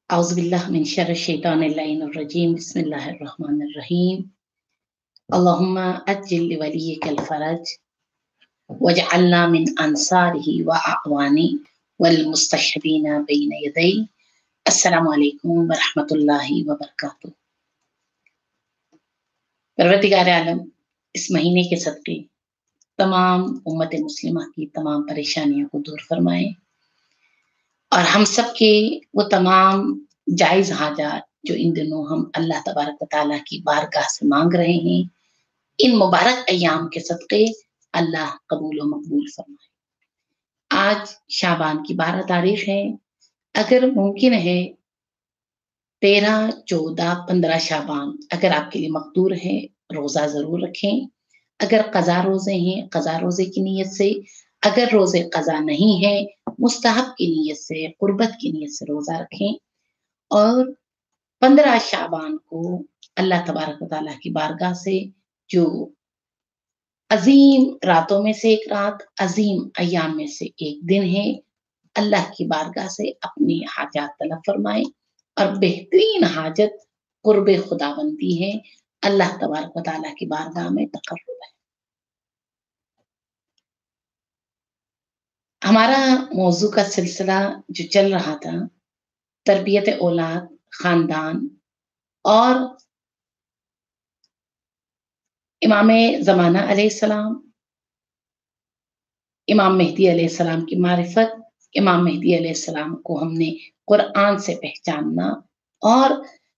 أعوذ بالله من شر الشيطان اللعين الرجيم بسم الله الرحمن الرحيم اللهم أجل لوليك الفرج واجعلنا من أنصاره وأعوانه والمستشهدين بين يديه السلام علیکم ورحمۃ اللہ وبرکاتہ۔ پروردگار عالم اس مہینے کے صدقے تمام امت مسلمہ کی تمام پریشانیوں کو دور فرمائے اور ہم سب کے وہ تمام جائز حاجات جو ان دنوں ہم اللہ تبارک و تعالیٰ کی بارگاہ سے مانگ رہے ہیں، ان مبارک ایام کے صدقے اللہ قبول و مقبول فرمائے۔ آج شعبان کی 12 تاریخ ہے، اگر ممکن ہے 13، 14، 15 شعبان اگر آپ کے لیے مقدور ہے روزہ ضرور رکھیں۔ اگر قضا روزے ہیں قضا روزے کی نیت سے، اگر روزے قضا نہیں ہے مستحب کی نیت سے، قربت کی نیت سے روزہ رکھیں۔ اور 15 شعبان کو اللہ تبارک و تعالیٰ کی بارگاہ سے جو عظیم راتوں میں سے ایک رات، عظیم ایام میں سے ایک دن ہے، اللہ کی بارگاہ سے اپنی حاجات طلب فرمائیں اور بہترین حاجت قرب خدا بندی ہے، اللہ تبارک و تعالیٰ کی بارگاہ میں تقرب ہے۔ ہمارا موضوع کا سلسلہ جو چل رہا تھا تربیت اولاد، خاندان اور امام زمانہ علیہ السلام، امام مہدی علیہ السلام کی معرفت، امام مہدی علیہ السلام کو ہم نے قرآن سے پہچاننا اور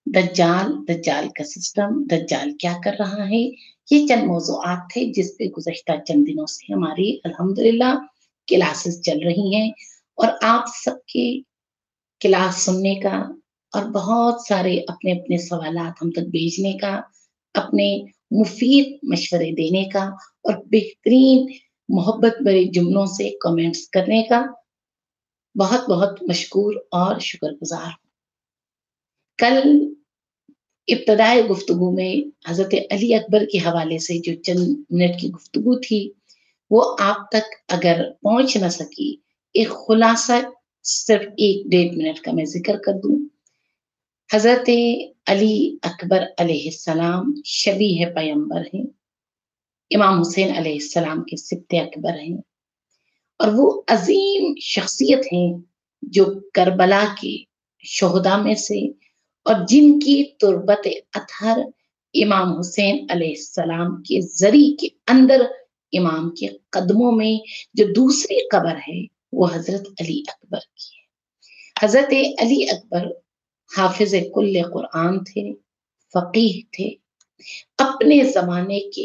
دجال کا سسٹم، دجال کیا کر رہا ہے، یہ چند موضوعات تھے جس پہ گزشتہ چند دنوں سے ہماری الحمدللہ کلاسز چل رہی ہیں، اور آپ سب کی کلاس سننے کا اور بہت سارے اپنے اپنے سوالات ہم تک بھیجنے کا، اپنے مفید مشورے دینے کا اور بہترین محبت بھرے جملوں سے کمنٹس کرنے کا بہت بہت مشکور اور شکر گزار ہوں۔ کل ابتدائی گفتگو میں حضرت علی اکبر کے حوالے سے جو چند منٹ کی گفتگو تھی وہ آپ تک اگر پہنچ نہ سکی، ایک خلاصہ صرف 1-1.5 منٹ کا میں ذکر کر دوں۔ حضرت علی اکبر علیہ السلام شبیہ پیغمبر ہیں، امام حسین علیہ السلام کے سبط اکبر ہیں، اور وہ عظیم شخصیت ہیں جو کربلا کے شہداء میں سے، اور جن کی تربت اطہر امام حسین علیہ السلام کے زری کے اندر امام کے قدموں میں جو دوسری قبر ہے وہ حضرت علی اکبر کی ہے۔ حضرت علی اکبر حافظ کل قرآن تھے، فقیہ تھے، اپنے زمانے کے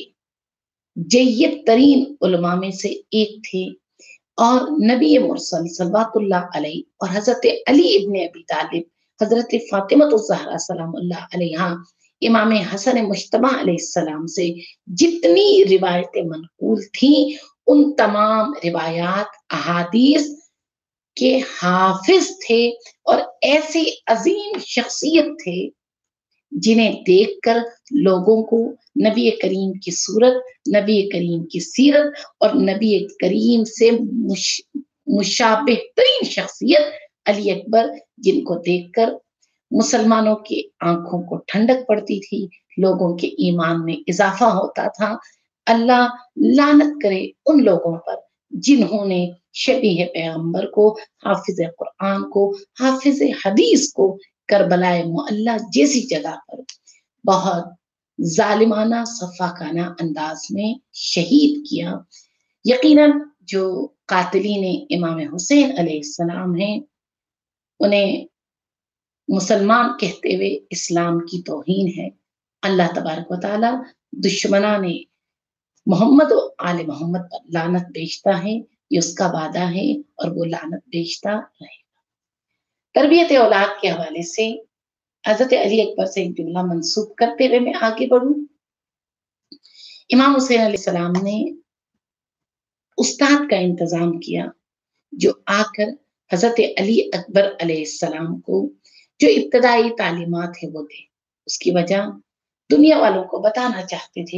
جید ترین علماء میں سے ایک تھے، اور نبی مرسل صلوات اللہ علیہ اور حضرت علی ابن ابی طالب، حضرت فاطمہ الزہرا سلام اللہ علیہا، امام حسن مجتبی علیہ السلام سے جتنی روایتیں منقول تھیں ان تمام روایات احادیث کے حافظ تھے، اور ایسی عظیم شخصیت تھے جنہیں دیکھ کر لوگوں کو نبی کریم کی صورت، نبی کریم کی سیرت اور نبی کریم سے مشابہ ترین شخصیت علی اکبر، جن کو دیکھ کر مسلمانوں کی آنکھوں کو ٹھنڈک پڑتی تھی، لوگوں کے ایمان میں اضافہ ہوتا تھا۔ اللہ لعنت کرے ان لوگوں پر جنہوں نے شبیہ پیغمبر کو، حافظ قرآن کو، حافظ حدیث کو کربلا معلی جیسی جگہ پر بہت ظالمانہ صفاقانہ انداز میں شہید کیا۔ یقیناً جو قاتلین امام حسین علیہ السلام ہیں انہیں مسلمان کہتے ہوئے اسلام کی توہین ہے۔ اللہ تبارک و تعالی دشمنان محمد و آل محمد پر لعنت بھیجتا ہے، یہ اس کا وعدہ ہے اور وہ لعنت بھیجتا رہے گا۔ تربیت اولاد کے حوالے سے حضرت علی اکبر سے ایک جملہ منسوب کرتے ہوئے میں آگے بڑھوں۔ امام حسین علیہ السلام نے استاد کا انتظام کیا جو آ کر حضرت علی اکبر علیہ السلام کو جو ابتدائی تعلیمات ہے وہ دے۔ اس کی وجہ دنیا والوں کو بتانا چاہتے تھے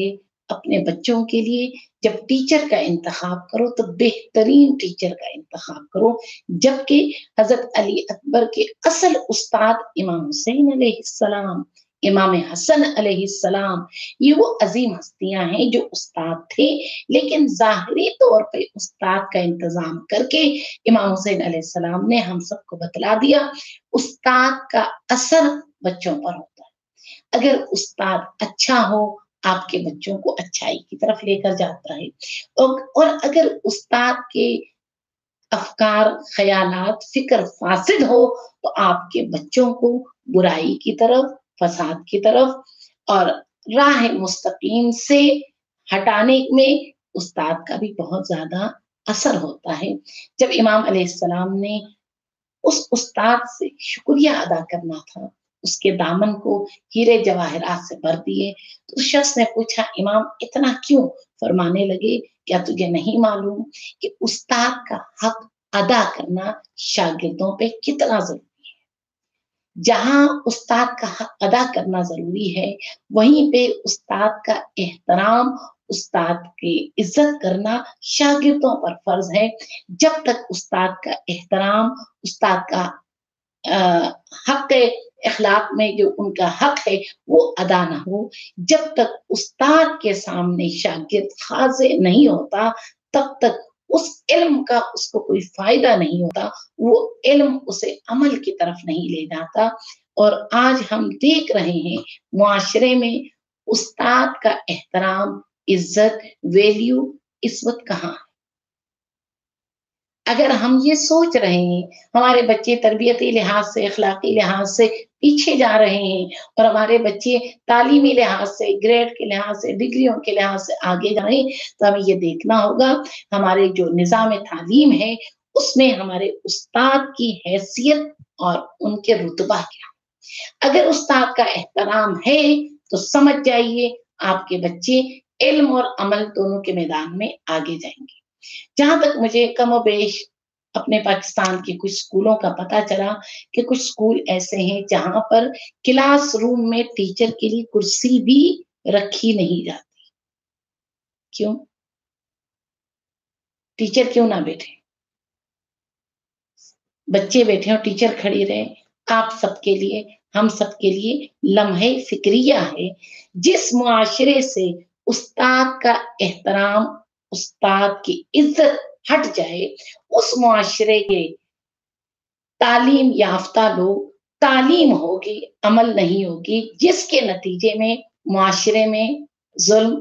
अपने बच्चों के लिए जब टीचर का इंतखाब करो तो बेहतरीन टीचर का इंतखाब करो, जबकि हज़रत अली अकबर के असल उस्ताद इमाम हुसैन अलैहिस्सलाम, इमाम हसन अलैहिस्सलाम, ये वो अज़ीम हस्तियाँ हैं जो उस्ताद थे, लेकिन ज़ाहिरी तौर पे उस्ताद का इंतज़ाम करके इमाम हुसैन अलैहिस्सलाम ने हम सबको बतला दिया, उस्ताद का असर बच्चों पर होता है। अगर उस्ताद अच्छा हो, आपके बच्चों को अच्छाई की तरफ लेकर जाता है। और अगर उस्ताद के अफ़कार, ख़यालात, फ़िक्र फ़ासिद हो, तो आपके बच्चों को बुराई की तरफ, फ़साद की तरफ और राह मुस्तकीम से हटाने में उस्ताद का भी बहुत ज़्यादा असर होता है। जब इमाम अलैहिस्सलाम ने उस उस्ताद से शुक्रिया अदा करना था, उसके दामन को हीरे जवाहरात से भर दिए, तो उस शख्स ने पूछा, इमाम इतना क्यों? फरमाने लगे, क्या तुझे नहीं मालूम कि उस्ताद का हक अदा करना शागिर्दों पे कितना ज़रूरी है? जहाँ उस्ताद का हक अदा करना ज़रूरी है, वहीं पे उस्ताद का एहतराम, उस्ताद की इज़्ज़त करना शागिर्दों पर फ़र्ज़ है। जब तक उस्ताद का एहतराम, उस्ताद का अ, हक़ इख़लाक़ में जो उनका हक़ है, वो अदा ना हो, जब तक उस्ताद के सामने शागिर्द ख़ाज़े नहीं होता, तब तक उस इल्म का उसको कोई फ़ायदा नहीं होता, वो इल्म उसे अमल की तरफ नहीं ले जाता। और आज हम देख रहे हैं, मुआशरे में उस्ताद का एहतराम, इज़्ज़त, वैल्यू इस वक़्त कहाँ है? अगर हम ये सोच रहे हैं, हमारे बच्चे तरबियती लिहाज से, अखलाकी लिहाज से पीछे जा रहे हैं और हमारे बच्चे तालीमी लिहाज से, ग्रेड के लिहाज से, डिग्रियों के लिहाज से आगे जा रहे हैं, तो हमें ये देखना होगा, हमारे जो निज़ाम तालीम है, उसमें हमारे उस्ताद की हैसियत और उनके रुतबा क्या? अगर उस्ताद का एहतराम है, तो समझ जाइए आपके बच्चे इल्म और अमल दोनों के मैदान में आगे जाएँगे। जहाँ तक मुझे कमोबेश अपने पाकिस्तान के कुछ स्कूलों का पता चला कि कुछ स्कूल ऐसे हैं जहाँ पर क्लासरूम में टीचर के लिए कुर्सी भी रखी नहीं जाती। क्यों? टीचर क्यों ना बैठे? बच्चे बैठे और टीचर खड़ी रहे। आप सबके लिए, हम सबके लिए लम्हे फ़िक्रिया है। जिस मुआशरे से उस्ताद का एहतराम, उस्ताद की इज़्ज़त हट जाए, उस मुआशरे के तालीम याफ़्ता लोग, तालीम होगी, अमल नहीं होगी, जिसके नतीजे में मुआशरे में ज़ुल्म,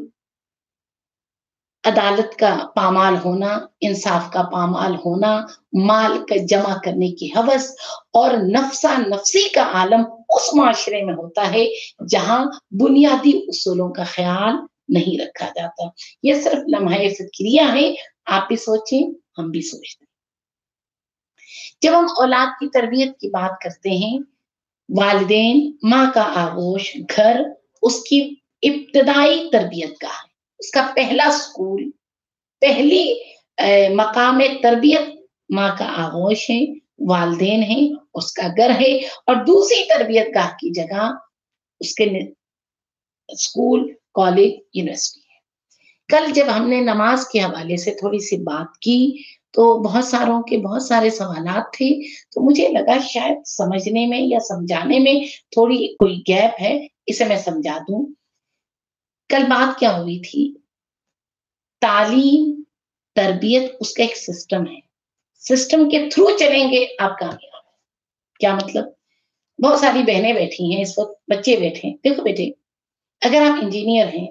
अदालत का पामाल होना, इंसाफ का पामाल होना, माल का जमा करने की हवस और नफ़्सा-नफ़सी का आलम उस माशरे में होता है, जहाँ बुनियादी उसूलों का ख़्याल नहीं रखा जाता। ये सिर्फ़ लम्हा-ए फ़िक्रिया है, आप भी सोचें, हम भी सोचते हैं। जब हम औलाद की तरबियत की बात करते हैं, वालिदैन, माँ का आगोश, घर, उसकी इब्तिदाई तरबियत गाह है, उसका पहला स्कूल, पहली मकाम तरबियत माँ का आगोश है, वालिदैन हैं, उसका घर है और दूसरी तरबियत गाह की जगह उसके स्कूल, कॉलेज, यूनिवर्सिटी है। कल जब हमने नमाज के हवाले से थोड़ी-सी बात की, तो बहुत सारों के बहुत सारे सवालात थे, तो मुझे लगा शायद समझने में या समझाने में थोड़ी कोई गैप है, इसे मैं समझा दूँ। कल बात क्या हुई थी? तालीम, तरबियत उसका एक सिस्टम है। सिस्टम के थ्रू चलेंगे आप कामयाब हैं। क्या मतलब? बहुत सारी बहनें बैठी हैं इस वक़्त, बच्चे बैठे हैं। देखो बेटे, अगर आप इंजीनियर हैं,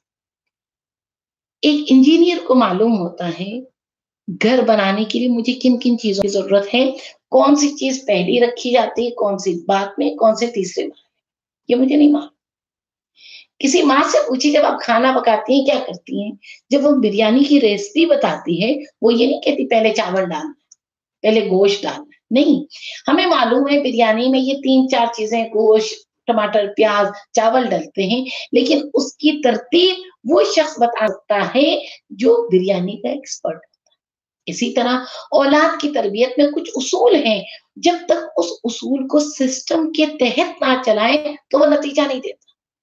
एक इंजीनियर को मालूम होता है घर बनाने के लिए मुझे किन-किन चीज़ों की ज़रूरत है, कौन-सी चीज़ पहली रखी जाती है, कौन-सी बाद में, कौन से तीसरे में, ये मुझे नहीं मालूम। किसी माँ से पूछिए जब आप खाना पकाती हैं, क्या करती हैं? जब वो बिरयानी की रेसिपी बताती है, वो ये नहीं कहती पहले चावल डालना, पहले गोश्त डालना, नहीं। हमें मालूम है बिरयानी में ये 3-4 चीज़ें गोश्त, टमाटर, प्याज़, चावल डलते हैं, लेकिन उसकी तरतीब वो शख्स बता सकता है जो बिरयानी का एक्सपर्ट। इसी तरह औलाद की तरबियत में कुछ उसूल हैं, जब तक उस उसूल को सिस्टम के तहत ना चलाएँ, तो वो नतीजा नहीं देता।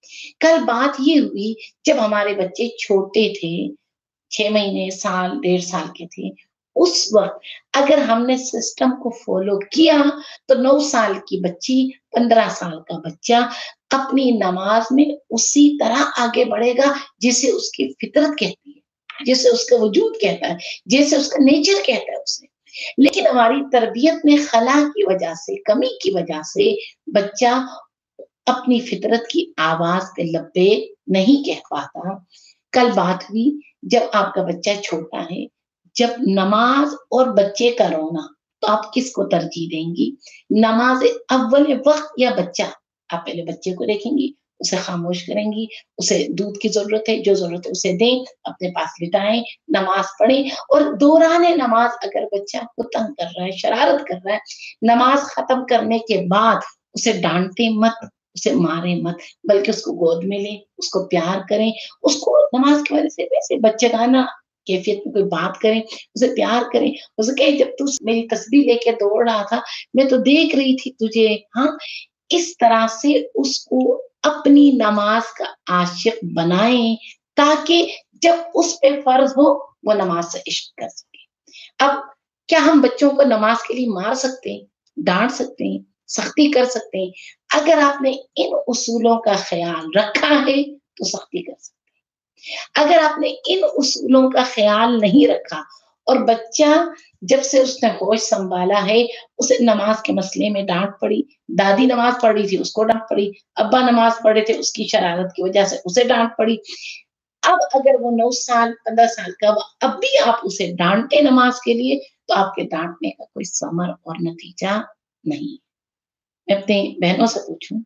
कल बात ये हुई जब हमारे बच्चे छोटे थे, 6 महीने, साल, डेढ़ साल के थे, उस वक़्त अगर हमने सिस्टम को फ़ॉलो किया, तो 9 साल की बच्ची, 15 साल का बच्चा अपनी नमाज़ में उसी तरह आगे बढ़ेगा, जैसे उसकी फ़ितरत कहती है, जैसे उसका वजूद कहता है, जैसे उसका नेचर कहता है उसे। लेकिन हमारी तरबियत में खला की वजह से, कमी की वजह से बच्चा अपनी फ़ितरत की आवाज़ पे लब्बैक नहीं कह पाता। कल बात हुई जब आपका बच्चा छोटा है, जब नमाज़ और बच्चे का रोना, तो आप किसको तरजीह देंगी? नमाज़ अव्वल वक़्त या बच्चा? आप पहले बच्चे को देखेंगी, उसे खामोश करेंगी, उसे दूध की ज़रूरत है, जो ज़रूरत है उसे दें, अपने पास लिटाएँ, नमाज़ पढ़ें और दौरान नमाज़ अगर बच्चा आपको तंग कर रहा है, शरारत कर रहा है, नमाज़ खत्म करने के बाद उसे डाँटे मत, उसे मारें मत, बल्कि उसको गोद में लें, उसको प्यार करें, उसको नमाज़ की वजह से वैसे बच्चेगाना कैफ़ियत में कोई बात करें, उसे प्यार करें, उसे कहें जब तू मेरी तस्बीह लेके दौड़ रहा था, मैं तो देख रही थी तुझे, हाँ? इस तरह से उसको अपनी नमाज़ का आशिक बनाएँ, ताकि जब उस पे फ़र्ज़ हो, वो नमाज़ से इश्क कर सके। अब क्या हम बच्चों को नमाज़ के लिए मार सकते हैं, डाँट सकते हैं, सख्ती कर सकते हैं? अगर आपने इन उसूलों का ख़्याल रखा है, तो सख्ती कर सकते हैं। अगर आपने इन उसूलों का ख़्याल नहीं रखा और बच्चा जब से उसने होश सँभाला है, उसे नमाज़ के मसले में डाँट पड़ी, दादी नमाज़ पढ़ रही थी, उसको डाँट पड़ी, अब्बा नमाज़ पढ़ रहे थे, उसकी शरारत की वजह से उसे डाँट पड़ी। अब अगर वो 9 साल, 15 साल का हुआ, अब भी आप उसे डाँटे नमाज़ के लिए, तो आपके डाँटने का कोई समर और नतीजा नहीं। मैं अपनी बहनों से पूछूँ,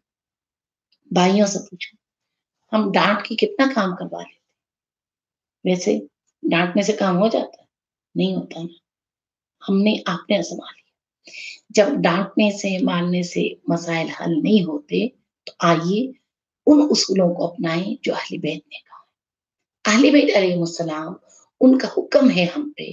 भाइयों से पूछूँ, हम डाँट के कितना काम करवा लें? वैसे डाँटने से काम हो जाता है? नहीं होता ना। हमने आपने आज़मा लिया। जब डाँटने से, मारने से मसाइल हल नहीं होते, तो आइए उन उसूलों को अपनाएँ जो अहले बैत ने कहा। अहले बैत अलैहिमुस्सलाम, उनका हुक्म है हम पे,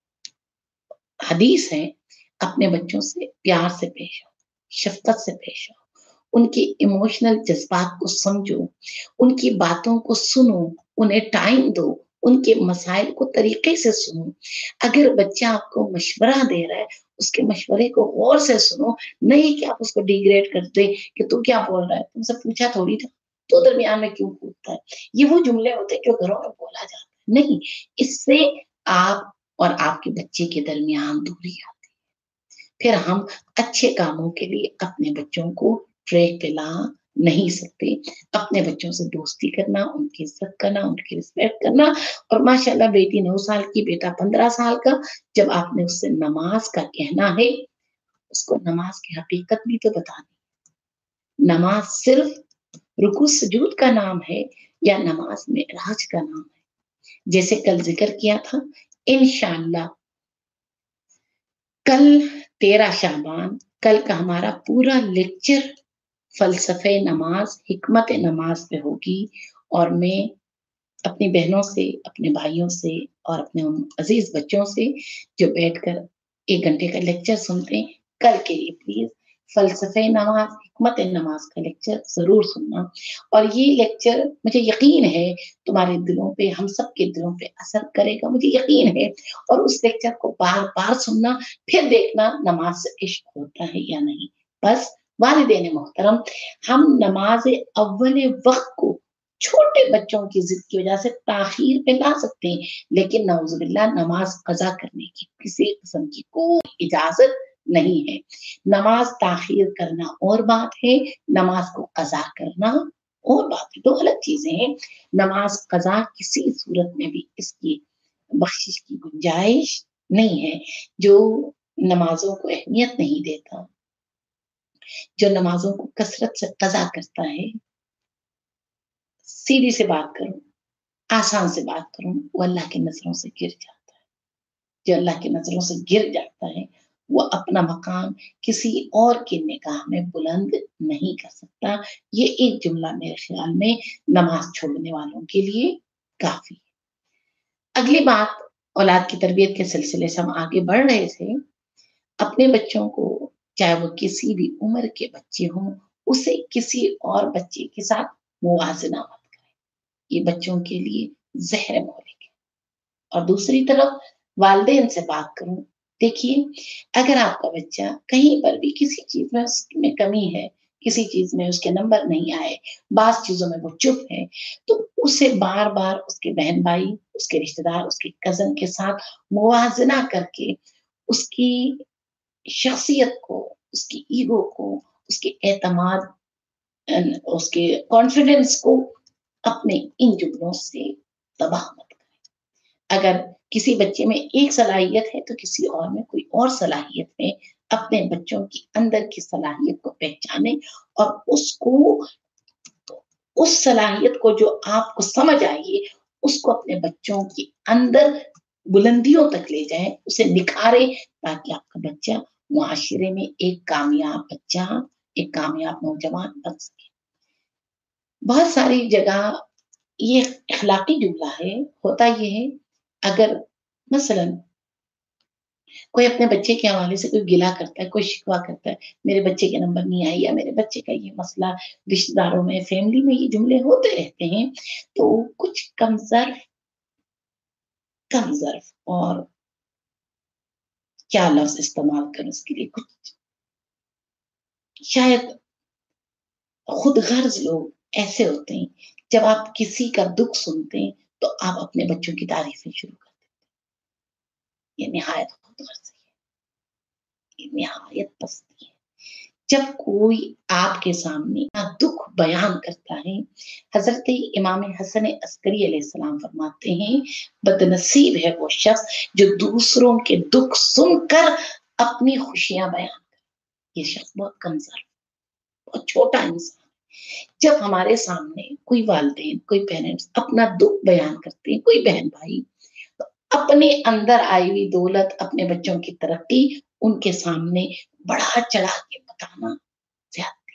हदीस है, अपने बच्चों से प्यार से पेश आओ, शफ़क़त से पेश आओ, उनके इमोशनल जज़्बात को समझो, उनकी बातों को सुनो, उन्हें टाइम दो, उनके मसाइल को तरीके से सुनो। अगर बच्चा आपको मशवरा दे रहा है, उसके मशवरे को गौर से सुनो, नहीं कि आप उसको डिग्रेड कर दें कि तू क्या बोल रहा है? तुमसे पूछा थोड़ी था, तू दरमियान में क्यों कूदता है? ये वो जुमले होते हैं जो घरों में बोला जाता है। नहीं, इससे आप और आपके बच्चे के दरमियान दूरी आती है। फिर हम अच्छे कामों के लिए अपने बच्चों को ट्रैक पे ला नहीं सकते। अपने बच्चों से दोस्ती करना, उनकी इज़्ज़त करना, उनकी रिस्पेक्ट करना और माशाअल्लाह बेटी 9 साल की, बेटा 15 साल का, जब आपने उससे नमाज़ का कहना है, उसको नमाज़ की हकीकत भी तो बतानी। नमाज़ सिर्फ़ रुकू सजूद का नाम है या नमाज़ मेराज का नाम है? जैसे कल ज़िक्र किया था, इंशाअल्लाह कल 13 शाबान, कल का हमारा पूरा लेक्चर फ़लसफ़े नमाज़, हिकमत नमाज़ पे होगी और मैं अपनी बहनों से, अपने भाइयों से और अपने उन अज़ीज़ बच्चों से जो बैठकर 1 घंटे का लेक्चर सुनते हैं, कल के लिए प्लीज़ फ़लसफ़े नमाज़, हिकमत नमाज़ का लेक्चर ज़रूर सुनना और ये लेक्चर मुझे यकीन है तुम्हारे दिलों पे, हम सब के दिलों पे असर करेगा, मुझे यकीन है और उस लेक्चर को बार-बार सुनना, फिर देखना नमाज़ से इश्क होता है या नहीं। बस वालिदैन मोहतरम, हम नमाज़ अव्वल वक़्त को छोटे बच्चों की ज़िद की वजह से ताख़ीर पे ला सकते हैं, लेकिन नाउज़ुबिल्लाह नमाज़ क़ज़ा करने की किसी किस्म की कोई इजाज़त नहीं है। नमाज़ ताख़ीर करना और बात है, नमाज़ को क़ज़ा करना और बात है, 2 अलग चीज़ें हैं। नमाज़ क़ज़ा किसी सूरत में भी इसकी बख़्शिश की गुंजाइश नहीं है। जो नमाज़ों को अहमियत नहीं देता, जो नमाज़ों को कसरत से क़ज़ा करता है, सीधी सी बात करूँ, आसान से बात करूँ, वो अल्लाह की नज़रों से गिर जाता है। जो अल्लाह की नज़रों से गिर जाता है, वो अपना मकाम किसी और की निगाह में बुलंद नहीं कर सकता। ये एक जुमला मेरे ख़्याल में नमाज़ छोड़ने वालों के लिए काफ़ी है। अगली बात औलाद की तरबियत के सिलसिले से हम आगे बढ़ रहे थे। अपने बच्चों को, चाहे वो किसी भी उम्र के बच्चे हों, उसे किसी और बच्चे के साथ मुवाज़ना मत करें। ये बच्चों के लिए ज़हर मौलिक है। और दूसरी तरफ वालिदैन से बात करूँ, देखिए अगर आपका बच्चा कहीं पर भी किसी चीज़ में उसमें कमी है, किसी चीज़ में उसके नंबर नहीं आए, बाज़ चीज़ों में वो चुप है, तो उसे बार-बार उसके बहन-भाई, उसके रिश्तेदार, उसके कज़न के साथ मुवाज़ना करके उसकी शख्सियत को, उसकी ईगो को, उसके एतमाद उसके कॉन्फिडेंस को अपने इन जुमलों से तबाह मत करें। अगर किसी बच्चे में एक सलाहियत है तो किसी और में कोई और सलाहियत है, अपने बच्चों की अंदर की सलाहियत को पहचानें और उसको उस सलाहियत को जो आपको समझ आई है, उसको अपने बच्चों के अंदर बुलंदियों तक ले जाएँ, उसे निखारें ताकि आपका बच्चा मुआशरे में एक कामयाब बच्चा, एक कामयाब नौजवान बन सके। बहुत सारी जगह ये अखलाकी जुमला है, होता ये है अगर मसलन कोई अपने बच्चे के हवाले से कोई गिला करता है, कोई शिकवा करता है, मेरे बच्चे के नंबर नहीं आए या मेरे बच्चे का ये मसला, रिश्तेदारों में, फैमिली में ये जुमले होते रहते हैं, तो कुछ कम ज़र्फ़ और क्या लफ्ज़ इस्तेमाल करूँ उसके लिए, कुछ शायद खुद गर्ज़ लोग ऐसे होते हैं, जब आप किसी का दुःख सुनते हैं, तो आप अपने बच्चों की तारीफ़ें शुरू कर दें। ये निहायत खुद गर्ज़ी है, ये निहायत पस्ती है। जब कोई आपके सामने अपना दुःख बयान करता है, हज़रत इमाम हसन अस्करी अलैहिस्सलाम फरमाते हैं, बदनसीब है वो शख्स जो दूसरों के दुःख सुनकर अपनी खुशियाँ बयान करे। ये शख्स बहुत कमज़ोर, बहुत छोटा इंसान। जब हमारे सामने कोई वालिदैन, कोई पेरेंट्स अपना दुःख बयान करते हैं, कोई बहन-भाई, तो अपने अंदर आई हुई दौलत, अपने बच्चों की तरक्की उनके सामने बढ़ा-चढ़ा के बताना ज़्यादती।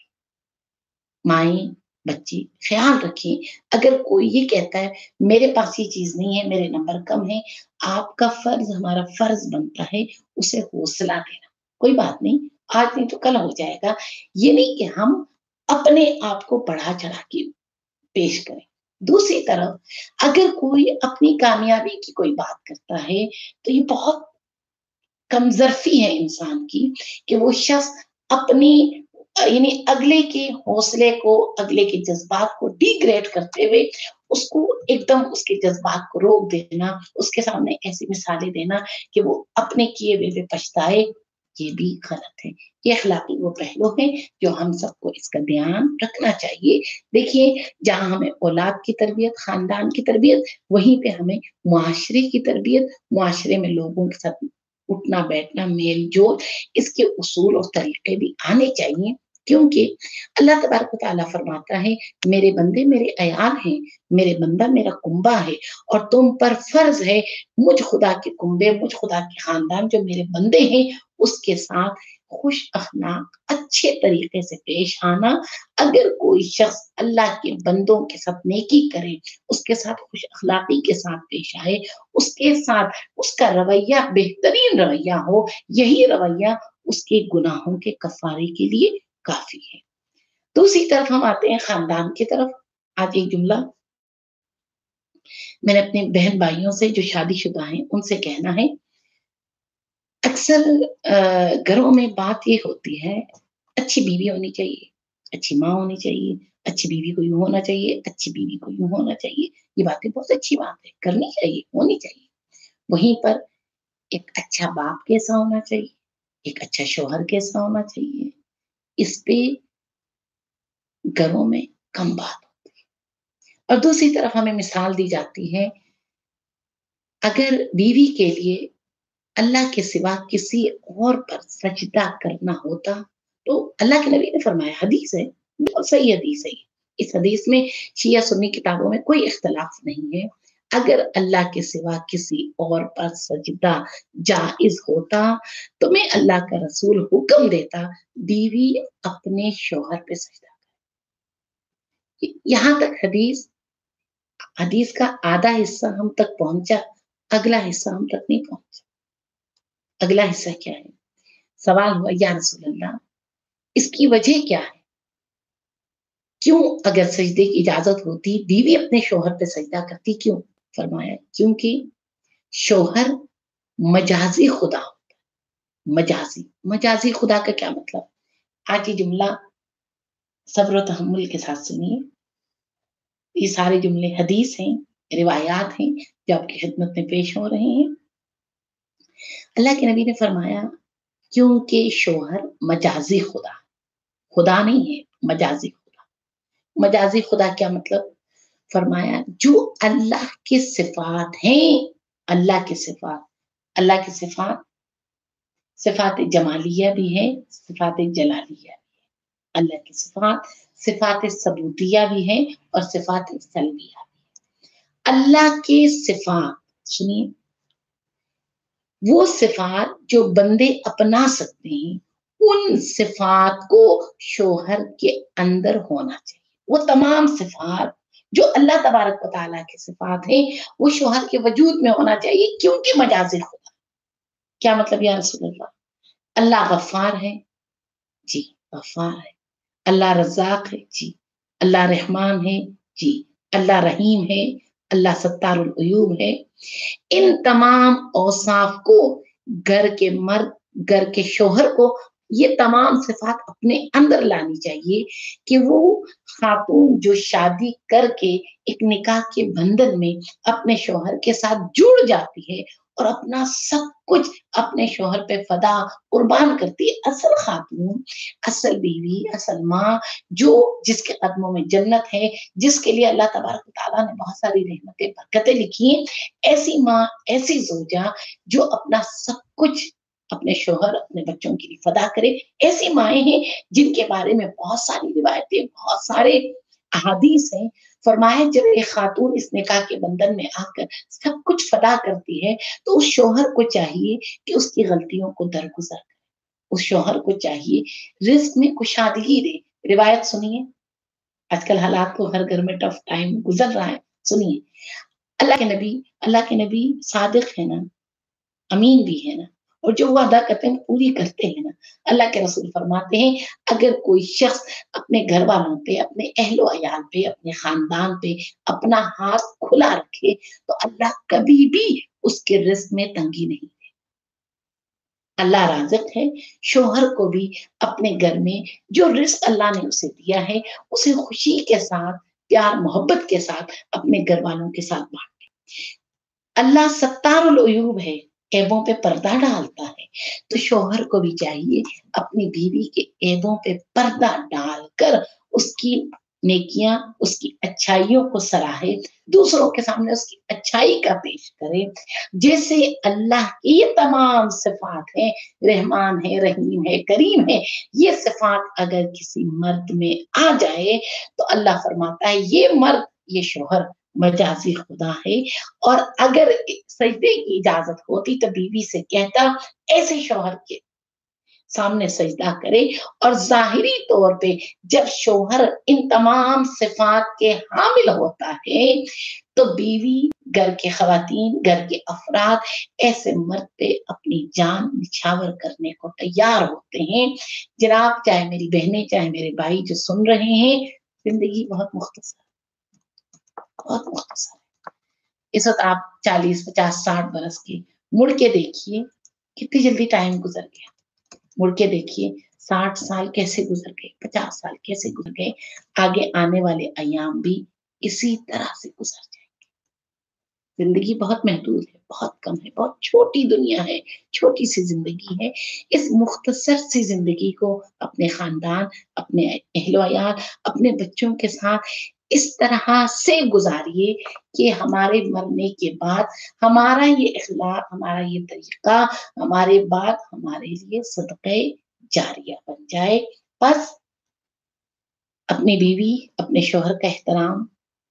माएँ, बच्चे ख़्याल रखें, अगर कोई ये कहता है मेरे पास ये चीज़ नहीं है, मेरे नंबर कम हैं, आपका फ़र्ज़, हमारा फ़र्ज़ बनता है उसे हौसला देना। कोई बात नहीं, आज नहीं तो कल हो जाएगा। ये नहीं कि हम अपने आप को बढ़ा-चढ़ा के पेश करें। दूसरी तरफ अगर कोई अपनी कामयाबी की कोई बात करता है, तो ये बहुत कमज़र्फ़ी है इंसान की कि वो शख़्स अपनी यानी अगले के हौसले को, अगले के जज़्बात को डिग्रेड करते हुए उसको एकदम उसके जज़्बात को रोक देना, उसके सामने ऐसी मिसालें देना कि वो अपने किए हुए पे पछताए, ये भी गलत है। ये अखलाकी वो पहलू है जो हम सबको इसका ध्यान रखना चाहिए। देखिए, जहाँ हमें औलाद की तरबियत, ख़ानदान की तरबियत, वहीं पे हमें मुआशरे की तरबियत, मुआशरे में लोगों के साथ उठना-बैठना, मेल-जोल, इसके उसूल और तरीके भी आने चाहिए क्योंकि अल्लाह तबारक व तआला फरमाता है, मेरे बंदे मेरे अयाल हैं, मेरे बंदा मेरा कुंबा है और तुम पर फ़र्ज़ है मुझ खुदा के कुंबे, मुझ खुदा के ख़ानदान जो मेरे बंदे हैं, उसके साथ खुश अख़लाक़ अच्छे तरीके से पेश आना। अगर कोई शख़्स अल्लाह के बंदों के साथ नेकी करे, उसके साथ खुश अख़लाक़ी के साथ पेश आए, उसके साथ उसका रवैया बेहतरीन रवैया हो, यही रवैया उसके गुनाहों के कफ़ारे के लिए काफ़ी है। दूसरी तरफ हम आते हैं ख़ानदान की तरफ। आज एक जुमला मैंने अपने बहन-भाइयों से जो शादीशुदा हैं, उनसे कहना है, अक्सर घरों में बात ये होती है, अच्छी बीवी होनी चाहिए, अच्छी माँ होनी चाहिए, अच्छी बीवी को यूँ होना चाहिए, अच्छी बीवी को यूँ होना चाहिए। ये बातें बहुत अच्छी बात है, करनी चाहिए, होनी चाहिए। वहीं पर एक अच्छा बाप कैसा होना चाहिए, एक अच्छा शौहर कैसा होना चाहिए, इस पे घरों में कम बात होती है। और दूसरी तरफ हमें मिसाल दी जाती है, अगर बीवी के लिए अल्लाह के सिवा किसी और पर सजदा करना होता, तो अल्लाह के नबी ने फरमाया, हदीस है, बिल्कुल सही हदीस है ये। इस हदीस में शिया सुन्नी किताबों में कोई इख्तिलाफ नहीं है। अगर अल्लाह के सिवा किसी और पर सजदा जाइज़ होता, तो मैं अल्लाह का रसूल हुक्म देता, बीवी अपने शौहर पे सजदा यहाँ तक हदीस का आधा हिस्सा हम तक पहुँचा, अगला हिस्सा हम तक नहीं पहुँचा। अगला हिस्सा क्या है? सवाल हुआ या रसूल अल्लाह इसकी वजह क्या है? क्यों अगर सजदे की इजाजत होती बीवी अपने शोहर पे सजदा करती क्यों? फरमाया क्योंकि शोहर मजाजी खुदा होता है। मजाजी खुदा का क्या मतलब? आज ये जुमला सब्र और तहम्मुल के साथ सुनिए। ये सारे जुमले हदीस हैं, रिवायात हैं जो आपकी खिदमत में पेश हो रहे हैं। अल्लाह के नबी ने फरमाया क्योंकि शोहर मजाजी खुदा, खुदा नहीं है, मजाजी खुदा। मजाजी खुदा क्या मतलब? फरमाया जो अल्लाह की सिफात हैं, अल्लाह की सिफात, अल्लाह की सिफात, सिफात जमालिया भी है, सिफात जलालिया भी है। अल्लाह की सिफात, सिफात सबूतिया भी है और सिफात सलबिया भी। अल्लाह की सिफात सुनिए, वो सिफात जो बंदे अपना सकते हैं, उन सिफात को शोहर के अंदर होना चाहिए। वो तमाम सिफात जो अल्लाह तबारक व तआला की सिफात है, वो शोहर के वजूद में होना चाहिए क्योंकि मजाजी खुदा। क्या मतलब या रसूल अल्लाह? अल्लाह गफ्फार है, जी, गफ्फार है। अल्लाह रज़्ज़ाक़ है, जी। अल्लाह रहमान है, जी। अल्लाह रहीम है, अल्लाह सत्तारुल उयूब है। इन तमाम औसाफ को घर के मर्द, घर के शोहर को ये तमाम सिफात अपने अंदर लानी चाहिए कि वो खातून जो शादी करके एक निकाह के बंधन में अपने शोहर के साथ जुड़ जाती है और अपना सब कुछ अपने शोहर पे फदा कुर्बान करती है। असल खातून, असल बीवी, असल माँ, जो जिसके कदमों में जन्नत है, जिसके लिए अल्लाह तबारक व तआला ने बहुत सारी रहमतें बरकतें लिखी हैं, ऐसी माँ, ऐसी ज़ौजा जो अपना सब कुछ अपने शोहर, अपने बच्चों के लिए फदा करे, ऐसी माएँ हैं जिनके बारे में बहुत सारी रिवायतें, बहुत सारे अहादीस हैं। फरमाया जब एक खातून इस निकाह के बंधन में आकर सब कुछ फदा करती है, तो उस शोहर को चाहिए कि उसकी गलतियों को दरगुज़र करे। उस शोहर को चाहिए रिज़्क में कुशादगी दे। रिवायत सुनिए, आजकल हालात तो हर घर में टफ टाइम गुज़र रहा है, सुनिए। अल्लाह के नबी सादिक है ना, अमीन भी है ना, और जो वादा करते हैं वो पूरी करते हैं ना। अल्लाह के रसूल फरमाते हैं अगर कोई शख्स अपने घर वालों पे, अपने अहलो अयाल पे, अपने खानदान पे अपना हाथ खुला रखे तो अल्लाह कभी भी उसके रिज़्क में तंगी नहीं। अल्लाह राज़िक है, शोहर को भी अपने घर में जो रिज़्क अल्लाह ने उसे दिया है, उसे खुशी के साथ, प्यार मोहब्बत के साथ अपने घर वालों के साथ बाँटे। अल्लाह सत्तारुल उयूब है, ऐबों पे पर्दा डालता है, तो शौहर को भी चाहिए अपनी बीवी के ऐबों पे पर्दा डालकर उसकी नेकियां, उसकी अच्छाइयों को सराहे, दूसरों के सामने उसकी अच्छाई का पेश करे। जैसे अल्लाह की ये तमाम सिफात है, रहमान है, रहीम है, करीम है, ये सिफात अगर किसी मर्द में आ जाए तो अल्लाह फरमाता है ये मर्द, ये शौहर मजाजी खुदा है। और अगर सजदे की इजाजत होती तो बीवी से कहता ऐसे शौहर के सामने सजदा करे। और जाहिरी तौर पे जब शौहर इन तमाम सिफात के हामिल होता है तो बीवी, घर के खवातीन, घर के अफराद ऐसे मर्द पे अपनी जान निछावर करने को तैयार होते हैं। जनाब, चाहे मेरी बहनें, चाहे मेरे भाई जो सुन रहे हैं, जिंदगी बहुत मुख्तसर, बहुत मुख्तसर। इस वक़्त आप 40, 50, 60 बरस के मुड़ के देखिए, कितनी जल्दी टाइम गुज़र गया। मुड़ के देखिए 60 साल कैसे गुज़र गए, 50 साल कैसे गुज़र गए, आगे आने वाले अय्याम भी इसी तरह से गुज़र जाएँगे। ज़िंदगी बहुत महदूद है, बहुत कम है, बहुत छोटी दुनिया है, छोटी-सी ज़िंदगी है। इस मुख्तसर सी ज़िंदगी को अपने ख़ानदान, अपने अहलो-अयाल, अपने बच्चों के साथ इस तरह से गुज़ारिए कि हमारे मरने के बाद हमारा ये इख़लाक़, हमारा ये तरीक़ा, हमारे बाद हमारे लिए सदक़े जारिया बन जाए। बस अपनी बीवी, अपने शौहर का एहतराम,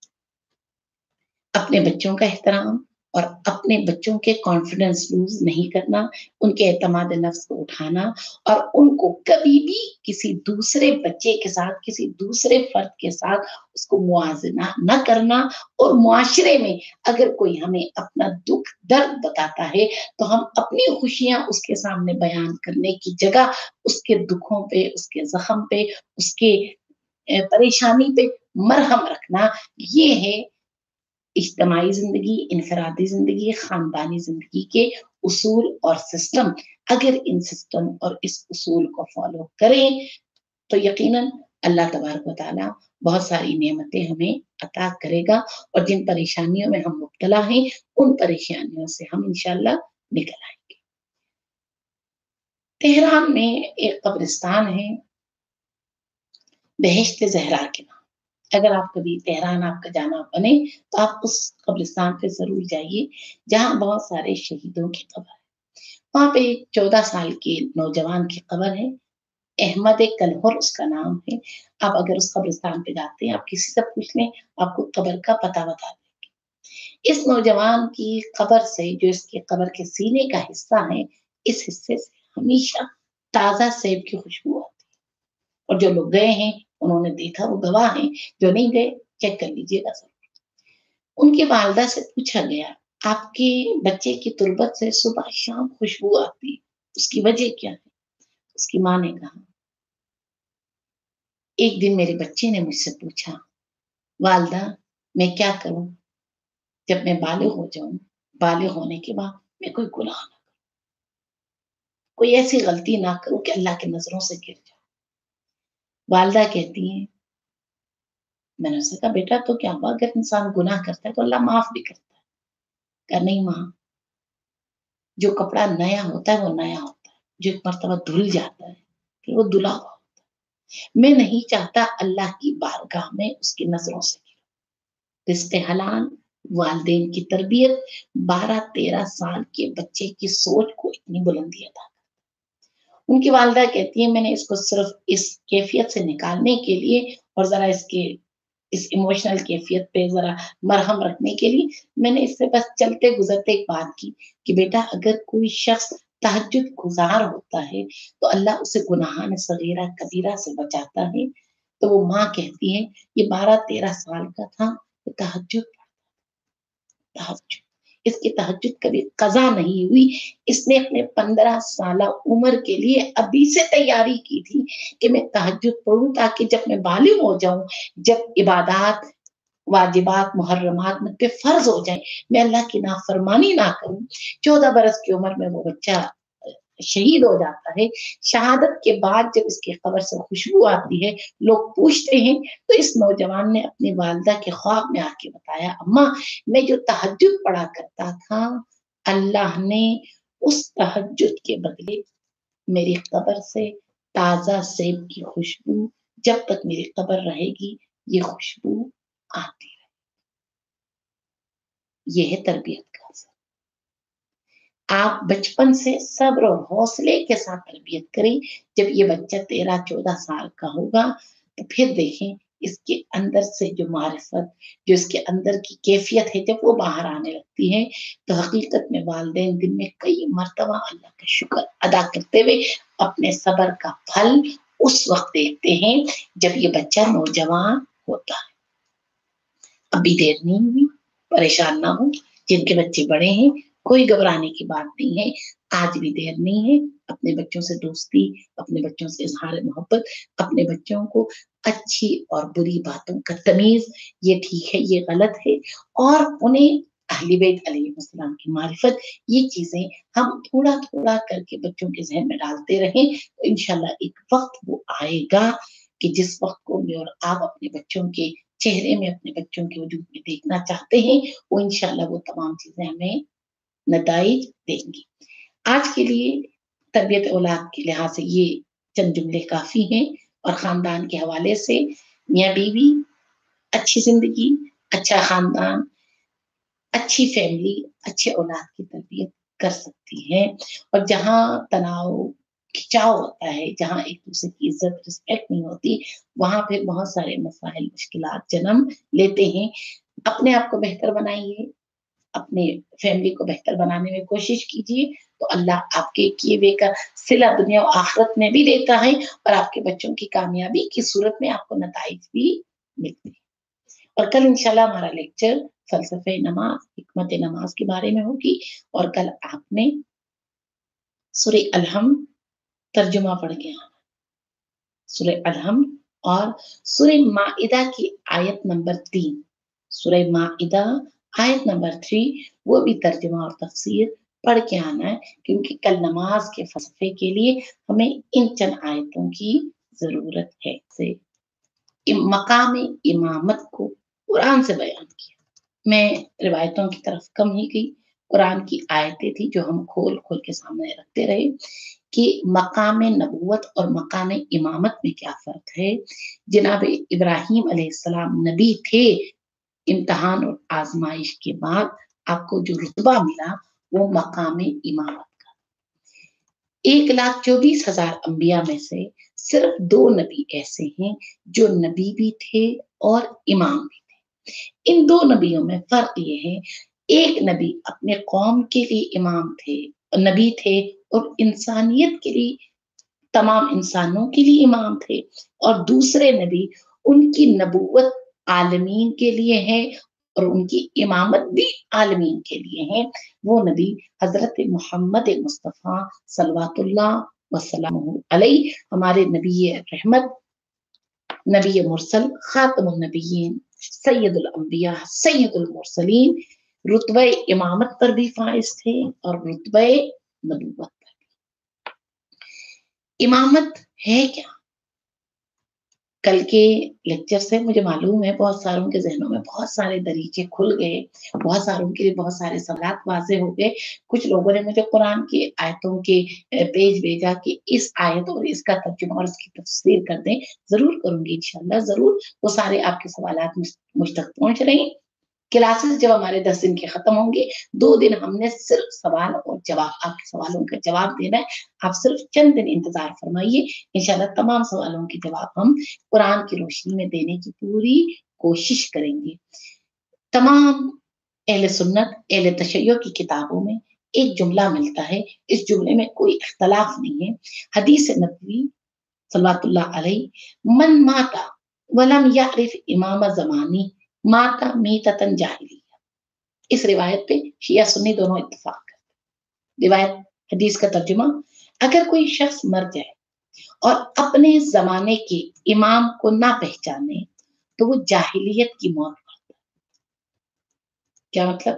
अपने बच्चों का एहतराम और अपने बच्चों के कॉन्फिडेंस लूज़ नहीं करना, उनके एतमाद नफ्स को उठाना और उनको कभी भी किसी दूसरे बच्चे के साथ, किसी दूसरे फ़र्द के साथ उसको मुआज़ना ना करना। और मुआशरे में अगर कोई हमें अपना दुःख, दर्द बताता है, तो हम अपनी खुशियाँ उसके सामने बयान करने की जगह उसके दुखों पे, उसके ज़ख्म पे, उसके परेशानी पे मरहम रखना, ये है इज्तिमाई ज़िंदगी, इनफ़रादी ज़िंदगी, ख़ानदानी ज़िंदगी के उसूल और सिस्टम। अगर इन सिस्टम और इस उसूल को फ़ॉलो करें, तो यकीनन अल्लाह तबारक व तआला बहुत सारी नेमतें हमें अता करेगा और जिन परेशानियों में हम मुब्तला हैं, उन परेशानियों से हम इंशाअल्लाह निकल आएँगे। तेहरान में एक कब्रिस्तान है, बेहेश्त ज़हरा के नाम। अगर आप कभी तेहरान आपका जाना बने, तो आप उस कब्रिस्तान पे ज़रूर जाइए, जहाँ बहुत सारे शहीदों की कब्र है। वहाँ पे एक 14 साल के नौजवान की कब्र है, अहमद कलहर उसका नाम है। आप अगर उस कब्रिस्तान पे जाते हैं, आप किसी से पूछ लें, आपको कब्र का पता बता दें। इस नौजवान की कब्र से, जो इसकी कब्र के सीने का हिस्सा है, इस हिस्से से हमेशा ताज़ा सेब की खुशबू आती है और जो लोग गए हैं, उन्होंने देखा, वो गवाह हैं, जो नहीं गए, चेक कर लीजिएगा ज़रूर। उनकी वालिदा से पूछा गया, "आपके बच्चे की तुरबत से सुबह-शाम खुशबू आती है, उसकी वजह क्या है?" उसकी माँ ने कहा, "एक दिन मेरे बच्चे ने मुझसे पूछा, वालिदा मैं क्या करूँ जब मैं बालिग हो जाऊँ? बालिग होने के बाद मैं कोई गुनाह ना, कोई ऐसी गलती ना करूँ कि अल्लाह की नज़रों से गिर जाऊँ।" वालिदा कहती हैं, मैंने उससे कहा, "बेटा तो क्या हुआ? अगर इंसान गुनाह करता है तो अल्लाह माफ़ भी करता है।" कहा, "नहीं माँ, जो कपड़ा नया होता है वो नया होता है, जो एक मर्तबा धुल जाता है, फिर वो धुला हुआ होता है। मैं नहीं चाहता अल्लाह की बारगाह में उसकी नज़रों से गिरूँ।" रिश्ते हलाल, वालिदैन की तरबियत 12-13 साल के बच्चे की सोच को इतनी बुलंदी अता। उनकी वालिदा कहती हैं, मैंने इसको सिर्फ़ इस कैफ़ियत से निकालने के लिए और ज़रा इसके इस इमोशनल कैफ़ियत पे ज़रा मरहम रखने के लिए मैंने इससे बस चलते-गुज़रते एक बात की कि बेटा अगर कोई शख़्स तहज्जुद गुज़ार होता है, तो अल्लाह उसे गुनाहान सगीरा कबीरा से बचाता है। तो वो माँ कहती हैं, ये 12-13 साल का था, ये तहज्जुद, इसकी तहज्जुद कभी क़ज़ा नहीं हुई। इसने अपने 15 साला उम्र के लिए अभी से तैयारी की थी कि मैं तहज्जुद पढ़ूँ ताकि जब मैं बालिग हो जाऊँ, जब इबादात, वाजिबात, मुहर्रमात मुझ पे फ़र्ज़ हो जाएँ, मैं अल्लाह की नाफ़रमानी ना करूँ। 14 बरस की उम्र में वो बच्चा शहीद हो जाता है। शहादत के बाद जब इसकी कब्र से खुशबू आती है, लोग पूछते हैं, तो इस नौजवान ने अपनी वालिदा के ख्वाब में आके बताया, अम्मा मैं जो तहज्जुद पढ़ा करता था, अल्लाह ने उस तहज्जुद के बदले मेरी कब्र से ताज़ा सेब की खुशबू, जब तक मेरी कब्र रहेगी, ये खुशबू आती है। ये है तरबियत का असर। आप बचपन से सब्र और हौसले के साथ तरबियत करें। जब ये बच्चा 13-14 साल का होगा, तो फिर देखें इसके अंदर से जो मारिफ़त, जो इसके अंदर की कैफ़ियत है, जब वो बाहर आने लगती है, तो हकीकत में वालिदैन दिन में कई मर्तबा अल्लाह का शुक्र अदा करते हुए अपने सब्र का फल उस वक़्त देखते हैं, जब ये बच्चा नौजवान होता है। अभी देर नहीं हुई, परेशान ना हों, जिनके बच्चे बड़े हैं, कोई घबराने की बात नहीं है, आज भी देर नहीं है, अपने बच्चों से दोस्ती, अपने बच्चों से इज़हार-ए-मोहब्बत, अपने बच्चों को अच्छी और बुरी बातों का तमीज़, ये ठीक है, ये गलत है और उन्हें अहले बैत अलैहिस्सलाम की मारिफत, ये चीज़ें हम थोड़ा-थोड़ा करके बच्चों के ज़हन में डालते रहें, तो इंशाअल्लाह एक वक़्त वो आएगा कि जिस वक़्त को मैं और आप अपने बच्चों के चेहरे में, अपने बच्चों के वजूद में देखना चाहते हैं, वो इंशाअल्लाह वो तमाम चीज़ें हमें नताइज देंगी। आज के लिए तरबियत औलाद के लिहाज से ये चंद जुमले काफ़ी हैं और ख़ानदान के हवाले से मियाँ-बीवी, अच्छी ज़िंदगी, अच्छा ख़ानदान, अच्छी फ़ैमिली, अच्छे औलाद की तरबियत कर सकती है और जहाँ तनाव, खिंचाव होता है, जहाँ एक-दूसरे की इज़्ज़त, रिस्पेक्ट नहीं होती, वहाँ पे बहुत सारे मसाइल, मुश्किलात जन्म लेते हैं। अपने आप को बेहतर बनाइए, अपने फैमिली को बेहतर बनाने में कोशिश कीजिए, तो अल्लाह आपके किए हुए का सिला दुनिया और आखिरत में भी देता है और आपके बच्चों की कामयाबी की सूरत में आपको नताइज भी मिलते हैं। और कल इंशाल्लाह हमारा लेक्चर फ़लसफ़े नमाज़, हिकमत नमाज़ के बारे में होगी और कल आपने सूरह अल-हम्द तर्जुमा पढ़ के आना। सूरह अल-हम्द और सूरह माइदा की आयत नंबर 3, सूरह माइदा आयत नंबर 3, वो भी तर्जुमा और तफसीर पढ़ के आना है, क्योंकि कल नमाज के फलसफे के लिए हमें इन चंद आयतों की ज़रूरत है। से मकाम इमामत को कुरान से बयान किया। मैं रिवायतों की तरफ कम ही गई, कुरान की आयतें थी जो हम खोल-खोल के सामने रखते रहे कि मकाम नबूवत और मकाम इमामत में क्या फ़र्क है। जनाब इब्राहीम अलैहिस्सलाम नबी थे, इम्तिहान और आज़माइश के बाद आपको जो रुतबा मिला वो मकाम इमामत का। 1,24,000 अंबिया में से सिर्फ 2 नबी ऐसे हैं जो नबी भी थे और इमाम भी थे। इन 2 नबियों में फ़र्क ये है, एक नबी अपने कौम के लिए इमाम थे, नबी थे, और इंसानियत के लिए, तमाम इंसानों के लिए इमाम थे, और दूसरे नबी उनकी नबूवत आलमीन के लिए है और उनकी इमामत भी आलमीन के लिए है। वो नबी हज़रत मोहम्मद मुस्तफ़ा सल्लल्लाहु वसल्लम अलैहि, हमारे नबी रहमत, नबी मुरसल, खातमुन नबिय्यीन, सैयदुल अंबिया, सैयदुल मुरसलीन, रुतबे इमामत पर भी फाइज थे और रुतबे नबूवत पर। इमामत है क्या? कल के लेक्चर से मुझे मालूम है बहुत सारों के ज़हनों में बहुत सारे दरीचे खुल गए, बहुत सारों के लिए बहुत सारे सवालात वाज़ेह हो गए। कुछ लोगों ने मुझे कुरान की आयतों के पेज भेजा कि इस आयत और इसका तर्जुमा और इसकी तफसीर कर दें। ज़रूर करूँगी इंशाअल्लाह, ज़रूर। वो सारे आपके सवालात मुझ तक पहुँच रहे हैं। क्लासेस जब हमारे 10 दिन के खत्म होंगे, 2 दिन हमने सिर्फ सवाल और जवाब, आपके सवालों का जवाब देना है। आप सिर्फ चंद दिन इंतजार फरमाइए, इंशाल्लाह तमाम सवालों के जवाब हम कुरान की रोशनी में देने की पूरी कोशिश करेंगे। तमाम अहले सुन्नत, अहले तशय्युअ की किताबों में एक जुमला मिलता है, इस जुमले में कोई इख्तलाफ नहीं है। हदीस नबवी सल्लल्लाहु अलैहि, मन माता वलम यअरिफ इमाम ज़मानी माता मीततन जाहिलिया। इस रिवायत पे शिया सुन्नी दोनों इत्तेफाक करते। रिवायत, हदीस का तर्जुमा, अगर कोई शख्स मर जाए और अपने ज़माने के इमाम को ना पहचाने तो वो जाहिलियत की मौत मरता है। क्या मतलब?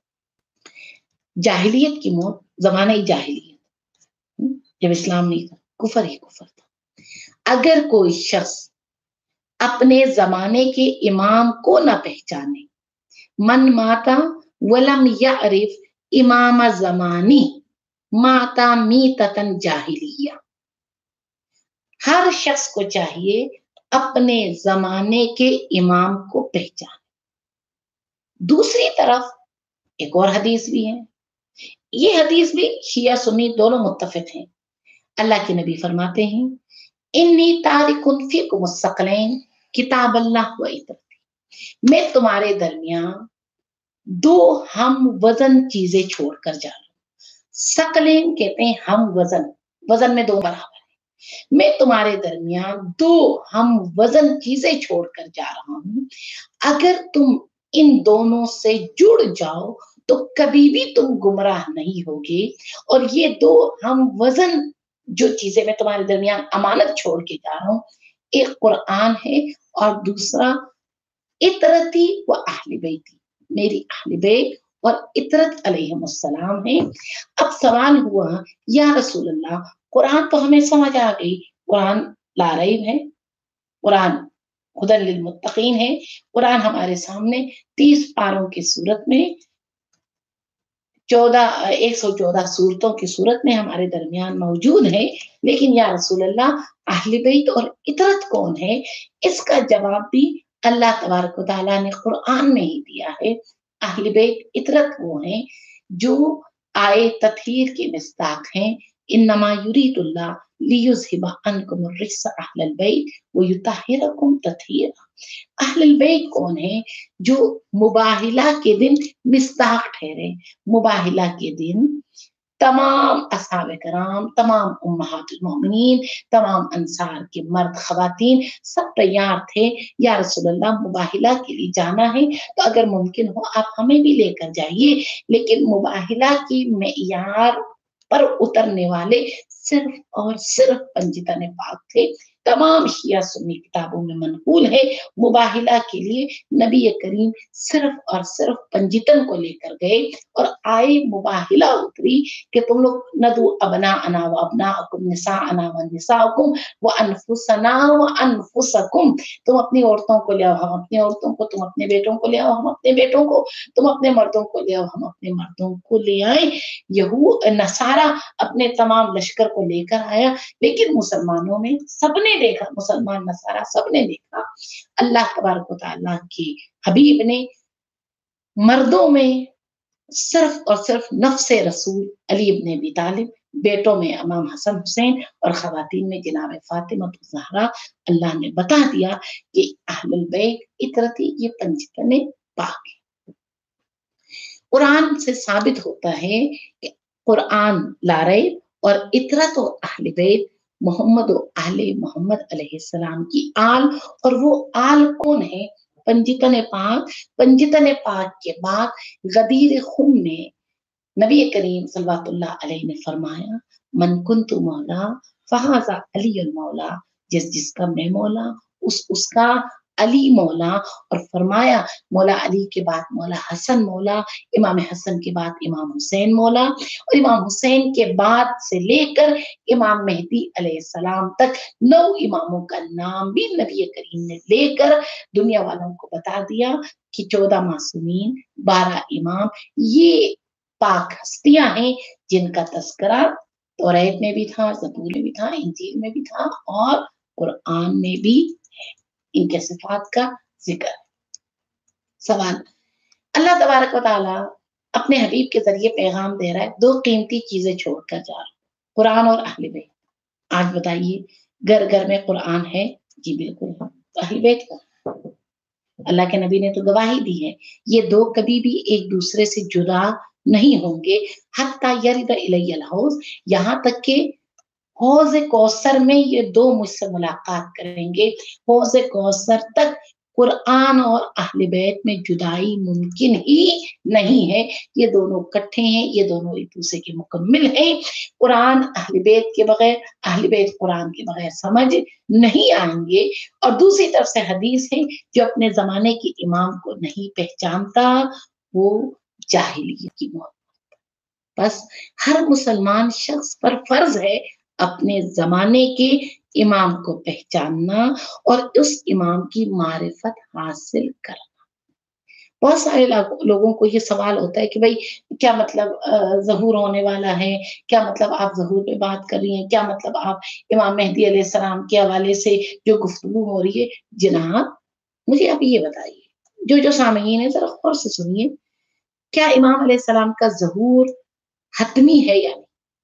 जाहिलियत की मौत, ज़माने जाहिलियत, जब इस्लाम नहीं था, कुफर ही कुफर था। अगर कोई शख्स अपने ज़माने के इमाम को ना पहचाने, मन माता वलम यअरिफ इमाम ज़मानी माता मीततन जाहिलिया। हर शख्स को चाहिए अपने ज़माने के इमाम को पहचाने। दूसरी तरफ एक और हदीस भी है, ये हदीस भी शिया सुन्नी दोनों मुत्तफिक हैं। अल्लाह के नबी फरमाते हैं, इन्नी तारिकुन फीकुम अस्सक़लैन किताब अल्लाह व इतरती। मैं तुम्हारे दरमियान 2 हम वज़न चीज़ें छोड़कर जा रहा हूँ। सकलेन कहते हैं हम वज़न, वज़न में 2 बराबर है। मैं तुम्हारे दरमियान 2 हम वज़न चीज़ें छोड़कर जा रहा हूँ। अगर तुम इन दोनों से जुड़ जाओ तो कभी भी तुम गुमराह नहीं होगे। और ये 2 हम वज़न जो चीज़ें मैं तुम्हारे दरमियान अमानत छोड़ के जा रहा हूँ, एक कुरान है और दूसरा इतरती व अहले बैती, मेरी अहले बैत और इतरत अलैहिमुस्सलाम है। अब सवाल हुआ, या रसूल अल्लाह, कुरान तो हमें समझ आ गई, कुरान ला रईब है, कुरान हुदन लिल मुत्तकीन है, कुरान हमारे सामने 30 पारों की सूरत में 114 सूरतों की सूरत में हमारे दरमियान मौजूद है। लेकिन या रसूल अल्लाह, अहले बैत और इतरत कौन है? इसका जवाब भी अल्लाह तबारक व तआला ने कुरान में ही दिया है। अहले बैत, इतरत वो हैं जो आए तत्हीर के मिस्ताक हैं। इन्नमा युरीदुल्लाह लियुज़हिबा अन्कुम अर्रिज्स अहलल बैत व युतहिरकुम तत्हीरा। अहलुल बैत कौन है? जो मुबाहिला के दिन मिस्ताक ठहरे। मुबाहिला के दिन तमाम असहाबे कराम, तमाम उम्महातुल मोमिनीन, तमाम अंसार के मर्द खवातीन सब तैयार थे, या रसूल अल्लाह मुबाहिला के लिए जाना है तो अगर मुमकिन हो आप हमें भी लेकर जाइए। लेकिन मुबाहिला की मेयार पर उतरने वाले सिर्फ और सिर्फ पंजितन पाक थे। तमाम शिया सुन्नी किताबों में मनकूल है। मुबाहिला के लिए नबी करीम सिर्फ और सिर्फ पंजितन को लेकर गए और आए मुबाहिला उतरी कि तुम लोग नदू अबना अना व अबनाकुम निसा अना व निसाकुम व अनफुसना व अनफुसकुम, तुम अपनी औरतों को ले आओ, हम अपनी औरतों को, तुम अपने बेटों को ले आओ, हम अपने बेटों को, तुम अपने मर्दों को ले आओ, हम अपने मर्दों को ले आए। यहूद नसारा अपने तमाम लश्कर को लेकर आया, लेकिन मुसलमानों में सबने देखा, मुसलमान नसारा सबने देखा अल्लाह तबारक व तआला के हबीब ने मर्दों में सिर्फ और सिर्फ नफ्से रसूल अली इब्न अबी तालिब, बेटों में इमाम हसन हुसैन और खवातीन में जनाब फातिमा ज़हरा, अल्लाह ने बता दिया कि अहलुल बैत इतरती, ये पंजतने पाक है। कुरान से साबित होता है कि कुरान ला रैब और इतरत और अहले बैत मोहम्मद और अहले मोहम्मद अलैहिस्सलाम की आल, और वो आल कौन है? पंजितन पाक के बाद गदीर खुम ने नबी करीम सल्लल्लाहु अलैहि ने फरमाया, मन कुन्तु मौला फहाजा अली मौला, जिसका मैं मौला उसका अली मौला। और फरमाया मौला अली के बाद मौला हसन मौला, इमाम हसन के बाद इमाम हुसैन मौला, और इमाम हुसैन के बाद से लेकर इमाम मेहदी अलैहिस्सलाम तक 9 इमामों का नाम भी नबी करीम ने लेकर दुनिया वालों को बता दिया कि 14 मासूमीन, 12 इमाम, ये पाक हस्तियां हैं जिनका तस्करा तौरात में भी था, ज़बूर में भी था, इंजील में भी था और कुरान में भी है। इनके सिफात का जिक्र। सवाल, अल्लाह तबारक व तआला अपने हबीब के जरिए पैगाम दे रहा है, 2 कीमती चीजें छोड़कर जा रहा है, कुरान और अहले बैत। आज बताइए, घर घर में कुरान है? जी बिल्कुल है। तो अहले बैत का अल्लाह के नबी ने तो गवाही दी है, ये 2 कभी भी एक दूसरे से जुदा नहीं होंगे। हत्ता यरिद इलैयल हौज़, यहाँ तक कि हौज़ कौसर में ये 2 मुझसे मुलाकात करेंगे। हौज़ कौसर तक कुरान और अहले बैत में जुदाई मुमकिन ही नहीं है। ये दोनों इकट्ठे हैं, ये दोनों एक दूसरे के मुकम्मिल हैं। कुरान अहले बैत के बगैर, अहले बैत कुरान के बगैर समझ नहीं आएंगे। और दूसरी तरफ से हदीस है, जो अपने जमाने के इमाम को नहीं पहचानता वो जाहिलियत की मौत। बस हर मुसलमान शख्स पर फर्ज है अपने जमाने के इमाम को पहचानना और उस इमाम की मारिफत हासिल करना। बहुत सारे लोगों को ये सवाल होता है कि भाई क्या मतलब ज़हूर होने वाला है, क्या मतलब आप ज़हूर पे बात कर रही हैं, क्या मतलब आप इमाम मेहदी अलैहिस्सलाम के हवाले से जो गुफ्तगू हो रही है। जनाब, मुझे आप ये बताइए, जो सामईन है जरा गौर से सुनिए, क्या इमाम अलैहिस्सलाम का ज़हूर हतमी है या नहीं?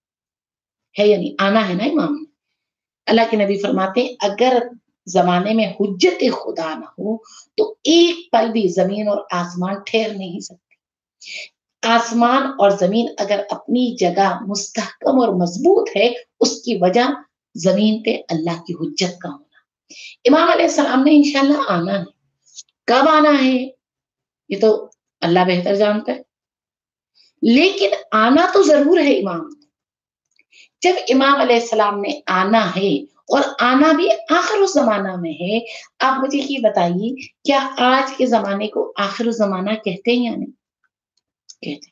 है या नहीं? आना है ना इमाम ने। अल्लाह के नबी फरमाते हैं, अगर ज़माने में हुज्जत खुदा ना हो तो एक पल भी ज़मीन और आसमान ठहर नहीं सकते। आसमान और ज़मीन अगर अपनी जगह मुस्तहकम और मजबूत है, उसकी वजह ज़मीन पे अल्लाह की हुज्जत का होना। इमाम अलैहिस्सलाम ने इंशाअल्लाह आना है। कब आना है? ये तो अल्लाह बेहतर जानता है। लेकिन आना तो ज़रूर है इमाम ने। जब इमाम अलैहिस्सलाम ने आना है और आना भी आखिर ज़माना में है, आप मुझे ये बताइए, क्या आज के ज़माने को आखिर ज़माना कहते हैं या नहीं? कहते हैं।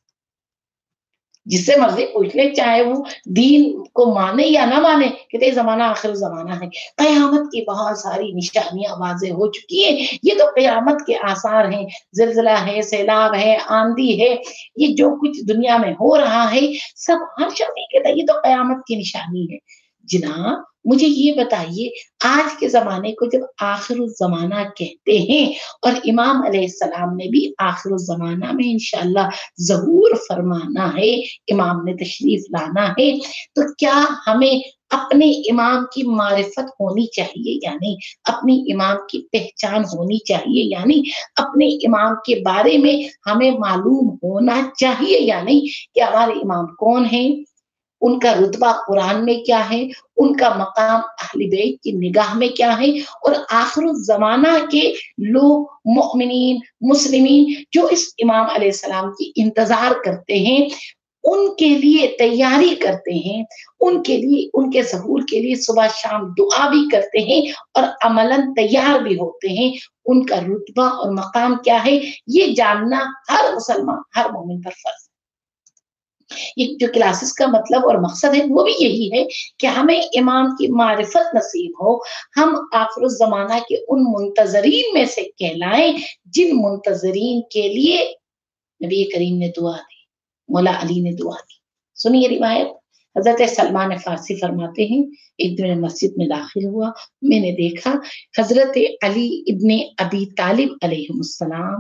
जिससे मर्ज़ी पूछ ले, चाहे वो दीन को माने या ना माने, कहते हैं ज़माना आखिर ज़माना है। क़यामत की बहुत सारी निशानियाँ वाज़ेह हो चुकी हैं, ये तो क़यामत के आसार हैं, ज़िलज़िला है, सैलाब है, आंधी है, ये जो कुछ दुनिया में हो रहा है, सब हर शख़्स ये कहता है ये तो क़यामत की निशानी है। जनाब, मुझे ये बताइए, आज के ज़माने को जब आखिरुज़्ज़माना कहते हैं और इमाम अलैहिस्सलाम ने भी आखिरुज़्ज़माना में इंशाअल्लाह ज़हूर फरमाना है, इमाम ने तशरीफ़ लाना है, तो क्या हमें अपने इमाम की मारिफत होनी चाहिए या नहीं? अपनी इमाम की पहचान होनी चाहिए या नहीं? अपने इमाम के बारे में हमें मालूम होना चाहिए या नहीं कि हमारे इमाम कौन हैं? उनका रुतबा कुरान में क्या है, उनका मकाम अहले बैत की निगाह में क्या है, और आखिरुज़्ज़माना के लोग मोमिनीन, मुस्लिमीन जो इस इमाम अलैहिस्सलाम की इंतज़ार करते हैं, ان کے لیے تیاری کرتے ہیں، ان کے لیے، ان کے ظہور کے لیے صبح شام دعا بھی کرتے ہیں اور عملاً تیار بھی ہوتے ہیں، ان کا رتبہ اور مقام کیا ہے یہ جاننا ہر مسلمان، ہر مومن پر فرض ہے۔ یہ جو کلاسز کا مطلب اور مقصد ہے وہ بھی یہی ہے کہ ہمیں امام کی معرفت نصیب ہو، ہم آخر الزمانہ کے ان منتظرین میں سے کہلائیں جن منتظرین کے لیے نبی کریم نے دعا دی، مولا علی نے دعا دی۔ سنیے روایت، حضرت سلمان فارسی فرماتے ہیں ایک دن مسجد میں داخل ہوا، میں نے دیکھا حضرت علی ابن ابی طالب علیہ السلام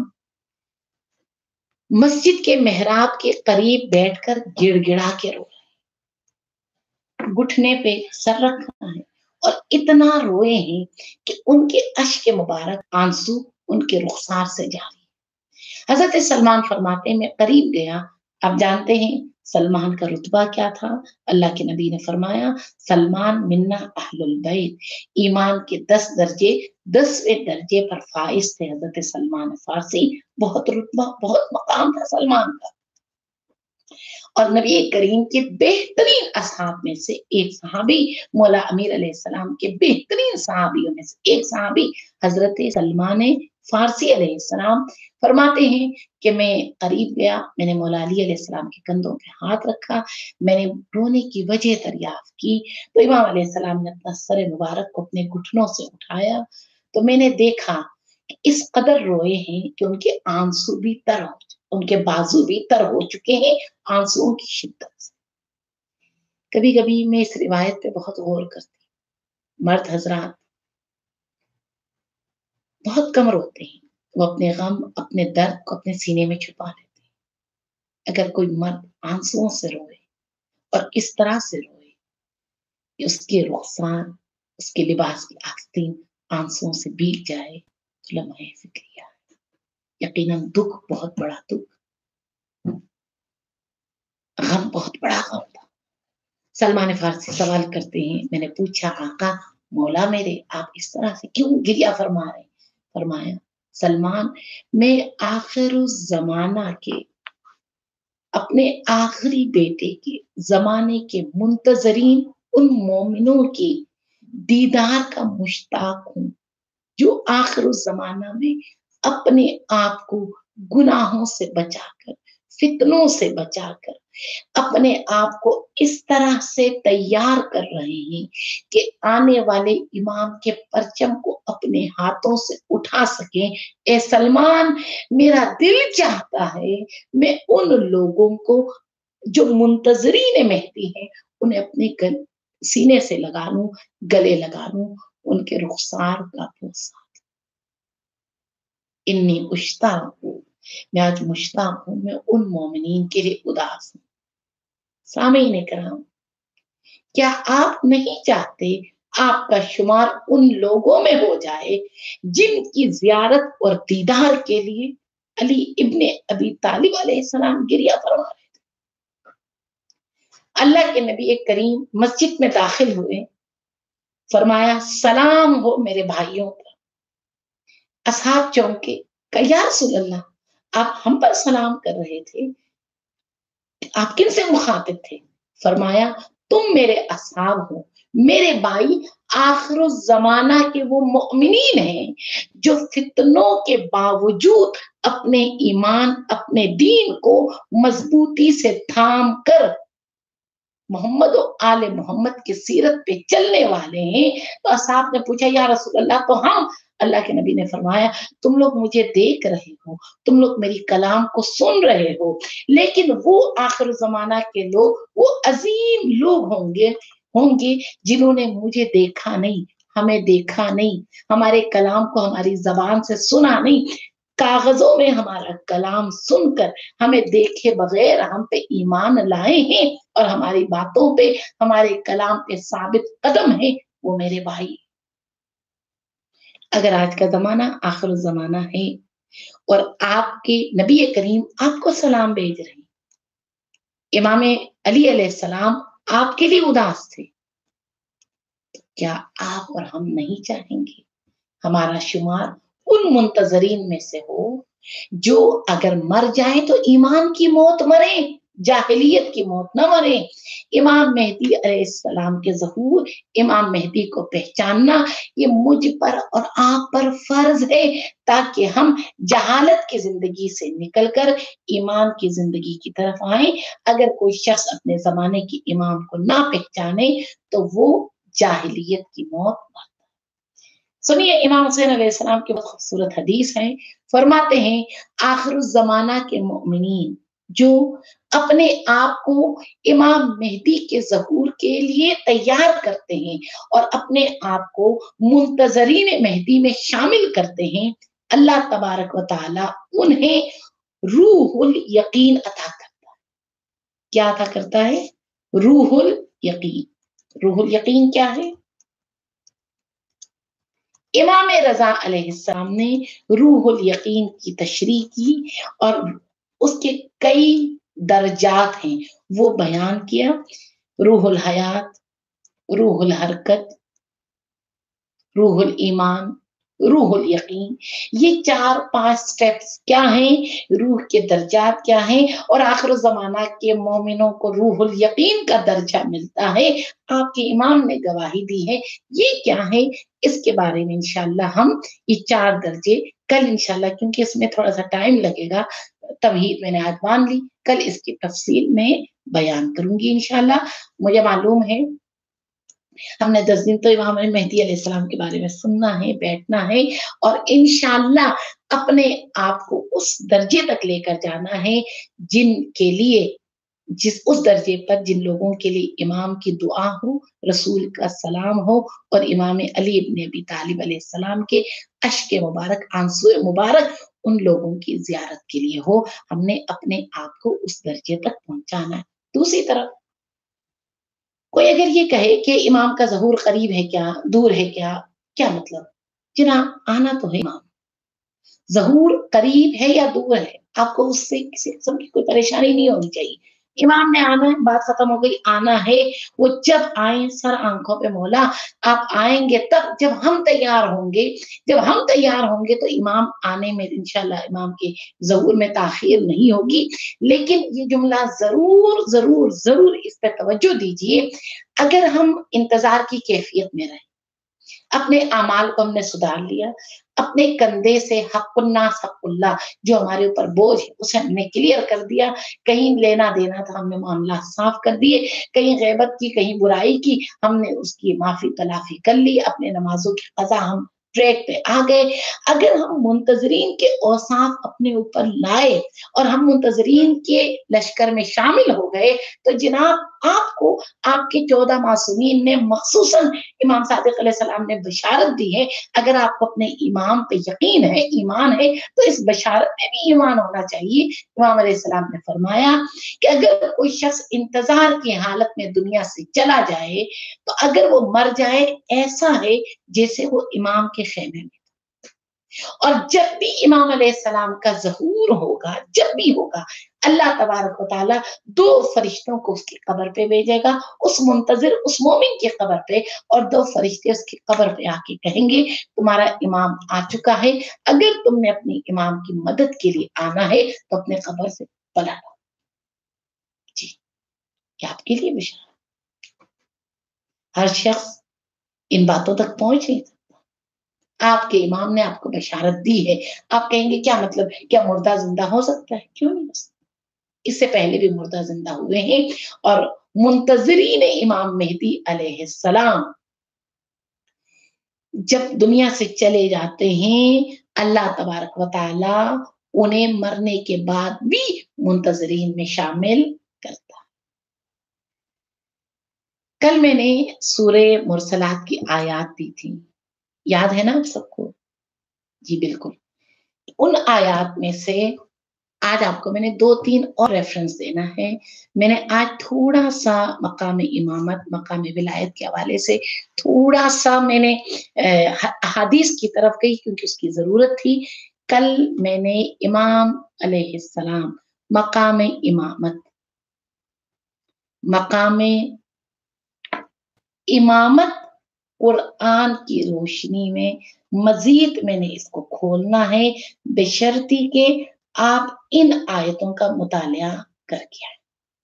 مسجد کے محراب کے قریب بیٹھ کر گڑ گڑا کے رو رہے، گھٹنے پہ سر رکھا ہے اور اتنا روئے ہیں کہ ان کے اشک مبارک آنسو ان کے رخسار سے جاری۔ حضرت سلمان فرماتے ہیں میں قریب گیا، آپ جانتے ہیں سلمان کا رتبہ کیا تھا؟ اللہ کے نبی نے فرمایا سلمان منا اہل البیت، ایمان کے 10 درجے 10ویں درجے پر فائز تھے حضرت سلمان فارسی، بہت رتبہ بہت مقام تھا سلمان کا۔ اور نبی کریم کے بہترین اصحاب میں سے ایک صحابی، مولا امیر علیہ السلام کے بہترین صحابیوں میں سے ایک صحابی حضرت سلمان فارسی علیہ السلام فرماتے ہیں کہ میں قریب گیا، میں نے مولا علی علیہ السلام کے کندھوں پہ ہاتھ رکھا، میں نے رونے کی وجہ دریافت کی تو امام علیہ السلام نے اپنا سر مبارک کو اپنے گھٹنوں سے اٹھایا تو میں نے دیکھا کہ اس قدر روئے ہیں کہ ان کے آنسو بھی تر ہو چکے، ان کے بازو بھی تر ہو چکے ہیں آنسوؤں کی شدت سے۔ کبھی کبھی میں اس روایت پہ بہت غور کرتی ہوں، مرد حضرات بہت کم روتے ہیں، وہ اپنے غم اپنے درد کو اپنے سینے میں چھپا لیتے ہیں۔ اگر کوئی مرد آنسوؤں سے روئے اور اس طرح سے روئے کہ اس کے رخسار، اس کے لباس کی آستین آنسوؤں سے بھیگ جائے تو لمحہ فکریہ یقیناً دکھ بہت بڑا دکھ، غم بہت بڑا غم تھا۔ سلمان فارسی سوال کرتے ہیں، میں نے پوچھا آقا مولا میرے آپ اس طرح سے کیوں گریہ فرما رہے ہیں؟ فرمایا سلمان میں آخر الزمانہ کے اپنے آخری بیٹے کے زمانے کے منتظرین ان مومنوں کی دیدار کا مشتاق ہوں جو آخر الزمانہ میں اپنے آپ کو گناہوں سے بچا کر، فتنوں سے بچا کر اپنے آپ کو اس طرح سے تیار کر رہے ہیں کہ آنے والے امام کے پرچم کو اپنے ہاتھوں سے اٹھا سکیں۔ اے سلمان میرا دل چاہتا ہے میں ان لوگوں کو جو منتظرین مہدی ہیں انہیں اپنے سینے سے لگا لوں، گلے لگا لوں، ان کے رخسار کا بوسہ۔ انی اشتاق ہوں، میں آج مشتاق ہوں، میں ان مومنین کے لیے اداس ہوں۔ سامعین کرام، کیا آپ نہیں چاہتے آپ کا شمار ان لوگوں میں ہو جائے جن کی زیارت اور دیدار کے لیے علی ابن ابی طالب علیہ السلام گریہ فرما رہے تھے؟ اللہ کے نبی کریم مسجد میں داخل ہوئے، فرمایا سلام ہو میرے بھائیوں پر۔ اصحاب چونکے کہ یا رسول اللہ آپ ہم پر سلام کر رہے تھے، آپ کن سے مخاطب تھے؟ فرمایا تم میرے اصحاب ہو، میرے بھائی آخر الزمانہ کے وہ مؤمنین ہیں جو فتنوں کے باوجود اپنے ایمان اپنے دین کو مضبوطی سے تھام کر محمد و آل محمد کی سیرت پہ چلنے والے ہیں۔ تو اصحاب نے پوچھا یا رسول اللہ تو ہم؟ اللہ کے نبی نے فرمایا تم لوگ مجھے دیکھ رہے ہو، تم لوگ میری کلام کو سن رہے ہو، لیکن وہ آخر زمانہ کے لوگ وہ عظیم لوگ ہوں گے جنہوں نے مجھے دیکھا نہیں، ہمیں دیکھا نہیں، ہمارے کلام کو ہماری زبان سے سنا نہیں، کاغذوں میں ہمارا کلام سن کر ہمیں دیکھے بغیر ہم پہ ایمان لائے ہیں اور ہماری باتوں پہ ہمارے کلام پہ ثابت قدم ہیں، وہ میرے بھائی۔ اگر آج کا زمانہ آخر الزمانہ ہے اور آپ کے نبی کریم آپ کو سلام بھیج رہے ہیں، امام علی علیہ السلام آپ کے لیے اداس تھے، کیا آپ اور ہم نہیں چاہیں گے ہمارا شمار ان منتظرین میں سے ہو جو اگر مر جائیں تو ایمان کی موت مرے، जाहिलियत की मौत न मरे। इमाम मेहदी अलैहिस्सलाम के ज़हूर, इमाम मेहदी को पहचानना ये मुझ पर और आप पर फर्ज है, ताकि हम जहालत की जिंदगी से निकलकर ईमान की जिंदगी की तरफ आए। अगर कोई शख्स अपने जमाने के इमाम को ना पहचाने तो वो जाहिलियत की मौत मरता। सुनिए इमाम हुसैन अलैहिस्सलाम की बहुत खूबसूरत हदीस है। फरमाते हैं आखिरुज ज़माना के मोमिनीन जो अपने आप को इमाम मेहदी के ज़हूर के लिए तैयार करते हैं और अपने आप को मुंतज़रीन मेहदी में शामिल करते हैं, अल्लाह तबारक व तआला उन्हें रूहुल यकीन अता करता है। क्या अता करता है? रूहुल यकीन। रूहुल यकीन क्या है? इमाम रज़ा अलैहिस्सलाम ने रूहुल यकीन की तशरीह की और उसके कई दर्जात हैं, वो बयान किया। रूहुल हयात, रूहुल हरकत, रूहुल ईमान, रूहुल यकीन, ये 4-5 स्टेप्स क्या हैं, रूह के दर्जात क्या हैं और आखिर ज़माना के मोमिनों को रूहुल यकीन का दर्जा मिलता है। आपके इमाम ने गवाही दी है। ये क्या है? इसके बारे में इंशाअल्लाह हम ये 4 दर्जे कल इंशाअल्लाह, क्योंकि इसमें थोड़ा-सा टाइम लगेगा, तमहीद मैंने आज मान ली, कल इसकी तफसील में बयान करूँगी इंशाअल्लाह। मुझे मालूम है हमने 10 दिन तो इमाम मेहदी अलैहिस्सलाम के बारे में सुनना है, बैठना है और इंशाअल्लाह अपने आप को उस दर्जे तक लेकर जाना है जिनके लिए जिस उस दर्जे पर जिन लोगों के लिए इमाम की दुआ हो, रसूल का सलाम हो और इमाम अली इब्न अबी तालिब अलैहिस्सलाम के अश्क मुबारक, आंसू मुबारक उन लोगों की ज़ियारत के लिए हो। हमने अपने आप को उस दर्जे तक पहुँचाना है। दूसरी तरफ कोई अगर ये कहे कि इमाम का ज़हूर करीब है क्या, दूर है क्या? क्या मतलब? जी ना, आना तो है इमाम। ज़हूर करीब है या दूर है, आपको उससे किसी किस्म की कोई परेशानी नहीं होनी चाहिए। इमाम ने आना है, बात खत्म हो गई, आना है, वो जब आएँ सर आँखों पे मौला, आप आएँगे तब जब हम तैयार होंगे तो इमाम आने में इंशाअल्लाह इमाम के ज़हूर में ताख़ीर नहीं होगी। लेकिन ये जुमला ज़रूर, ज़रूर, ज़रूर इस पे तवज्जो दीजिए, अगर हम इंतज़ार की कैफ़ियत में रहें, अपने अमाल को हमने सुधार लिया, अपने कंधे से हक़्क़ुन्नास हक़्क़ुल्लाह जो हमारे ऊपर बोझ है उसे हमने क्लियर कर दिया, कहीं लेना-देना था हमने मामला साफ़ कर दिए, कहीं ग़ैबत की, कहीं बुराई की, हमने उसकी माफ़ी-तलाफ़ी कर ली, अपने नमाज़ों की क़ज़ा हम ट्रैक पे आ गए। अगर हम मुंतज़रीन के औसाफ अपने ऊपर लाए और हम मुंतज़रीन के लश्कर में शामिल हो गए, तो जनाब आपको आपके 14 मासूमीन ने मख़सूसन इमाम सादिक़ अलैहिस्सलाम ने बशारत दी है। अगर आपको अपने इमाम पे यकीन है, ईमान है, तो इस बशारत में भी ईमान होना चाहिए। इमाम अलैहिस्सलाम ने फरमाया कि अगर कोई शख्स इंतज़ार की हालत में दुनिया से चला जाए, तो अगर वो मर जाए, ऐसा है जैसे वो इमाम के ख़ैमे में। और जब भी इमाम अलैहिस्सलाम का ज़हूर होगा, जब भी होगा, अल्लाह तबारक व तआला 2 फरिश्तों को उसकी कब्र पे भेजेगा, उस मुंतज़िर, उस मोमिन की कब्र पे, और 2 फरिश्ते उसकी कब्र पे आके कहेंगे, तुम्हारा इमाम आ चुका है, अगर तुमने अपने इमाम की मदद के लिए आना है, तो अपने कब्र से पलट आओ। जी, ये आपके लिए बशारत। हर शख्स इन बातों तक पहुँच नहीं सकता। आपके इमाम ने आपको बशारत दी है। आप कहेंगे क्या मतलब? क्या मुर्दा ज़िंदा हो सकता है? क्यों नहीं हो सकता? इससे पहले भी मुर्दा ज़िंदा हुए हैं और मुंतज़िरीन इमाम मेहदी अलैहिस्सलाम जब दुनिया से चले जाते हैं, अल्लाह तबारक व तआला उन्हें मरने के बाद भी मुंतज़िरीन में शामिल करता है। कल मैंने सूरे मुरसलात की आयत दी थी। याद है ना आप सबको? जी बिल्कुल। उन आयत में से आज आपको मैंने 2-3 और रेफ़रेंस देना है। मैंने आज थोड़ा-सा मकाम इमामत, मकाम विलायत के हवाले से थोड़ा-सा मैंने अहादीस की तरफ गई क्योंकि उसकी ज़रूरत थी। कल मैंने इमाम अलैहिस्सलाम, मकाम इमामत, मकाम इमामत कुरान की रोशनी में मज़ीद मैंने इसको खोलना है, बशर्ती के आप इन आयतों का मुतालिया करके आएँ।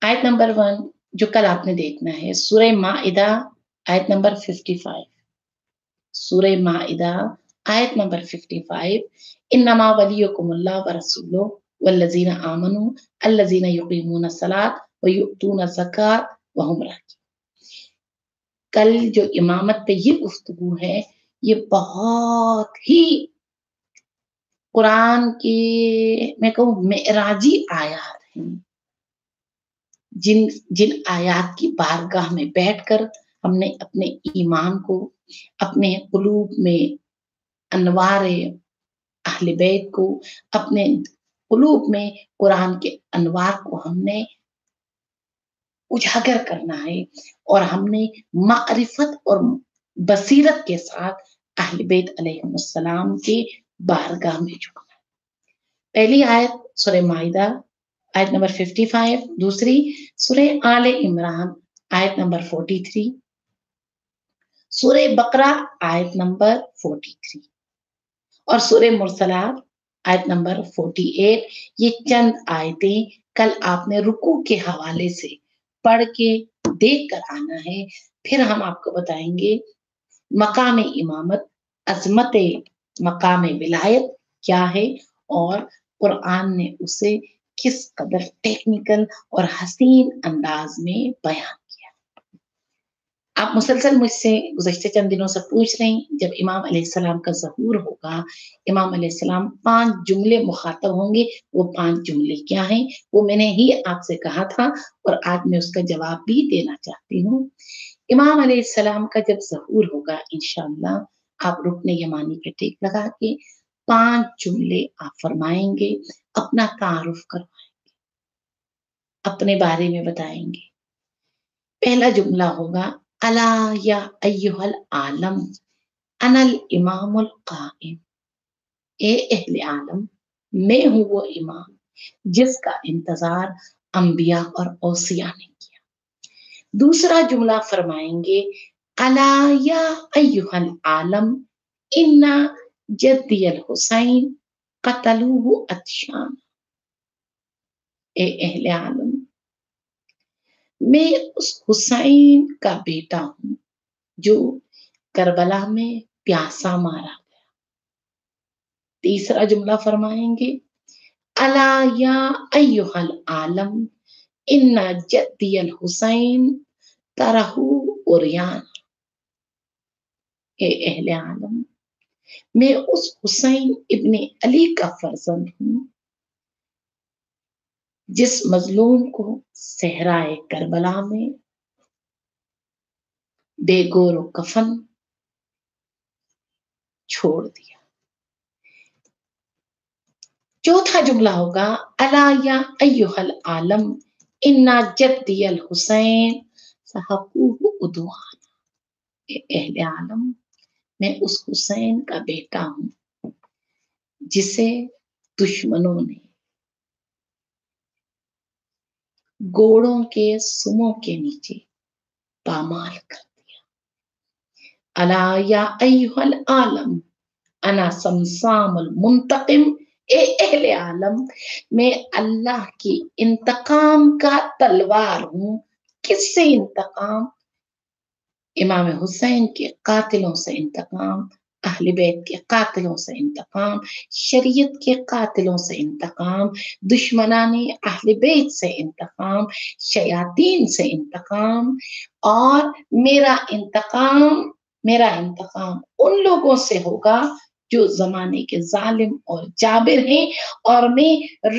आयत नंबर 1 जो कल आपने देखना है, सूरह माइदा आयत नंबर 55। सूरह माइदा आयत नंबर 55, इन्नमा वलियुकुमुल्लाह व रसूलुहु वल्लज़ीना आमनू अल्लज़ीना युकीमूना सलात व युअतूना ज़कात व हुम राकिऊन। कल जो इमामत पे ये गुफ्तगू है, ये बहुत ही कुरान की मैं कहूँ मेराजी आयात हैं। जिन जिन आयात की बारगाह में बैठकर हमने अपने ईमान को, अपने कुलूब में अनवारे अहले बैत को, अपने कुलूब में कुरान के अनवार को हमने उजागर करना है और हमने मारिफत और बसीरत के साथ अहले बैत अलैहिमुस्सलाम के बारगाह में झुकना है। पहली आयत सूरह माइदा आयत नंबर 55, दूसरी सूरह आले इमरान आयत नंबर 43, सूरह बकरा आयत नंबर 43 और सूरह मुरसलात आयत नंबर 48। ये चंद आयतें कल आपने रुकू के हवाले से पढ़ के देख कर आना है। फिर हम आपको बताएंगे मकाम इमामत, अजमत मकाम विलायत क्या है और कुरान ने उसे किस कदर टेक्निकल और हसीन अंदाज में बयान किया। आप मुसलसल मुझसे गुज़श्ते चंद दिनों से पूछ रहे हैं, जब इमाम अलैहिस्सलाम का ज़हूर होगा, इमाम अलैहिस्सलाम 5 जुमले मुखातब होंगे, वो 5 जुमले क्या हैं? वो मैंने ही आपसे कहा था और आज मैं उसका जवाब भी देना चाहती हूँ। इमाम अलैहिस्सलाम का जब ज़हूर होगा इंशाअल्लाह, आप रुकने यमानी पे टिक लगा के 5 जुमले आप फरमाएँगे, अपना तारुफ करवाएँगे, अपने बारे में बताएँगे। पहला जुमला होगा, अला या अय्युहल आलम अनल इमामुल काइम। ए अहले आलम, मैं हूँ वो इमाम जिसका इंतजार अंबिया और औसिया ने किया। दूसरा जुमला फरमाएंगे, अला या अय्युहल आलम इन्ना जद्दियल हुसैन कतलूहु अतशान। ए अहले आलम, मैं उस हुसैन का बेटा हूँ जो करबला में प्यासा मारा गया। तीसरा जुमला फरमाएंगे, अला या अय्युहल आलम इन्ना जद्दियल हुसैन तरहू उरियान। ए अहले आलम, मैं उस हुसैन इब्ने अली का फर्जंद हूँ जिस मजलूम को सहराए करबला में बेगोर कफन छोड़ दिया। चौथा जुमला होगा, अला या अय्युहल आलम इन्ना जद्दियल हुसैन सहकूहु उदवान। ए अहले आलम, मैं उस हुसैन का बेटा हूँ जिसे दुश्मनों ने गोड़ों के सुमों के नीचे पामाल कर दिया। अला या अय्युहल आलम अना समसामुल मुंतकिम। ए अहले आलम, मैं अल्लाह की इंतकाम का तलवार हूँ। किससे इंतकाम? इमाम हुसैन के कातिलों से इंतकाम, अहले बैत के कातिलों से इंतकाम, शरीयत के कातिलों से इंतकाम, दुश्मनाने अहले बैत से इंतकाम, शयातीन से इंतकाम। और मेरा इंतकाम उन लोगों से होगा जो जमाने के जालिम और जाबिर हैं, और मैं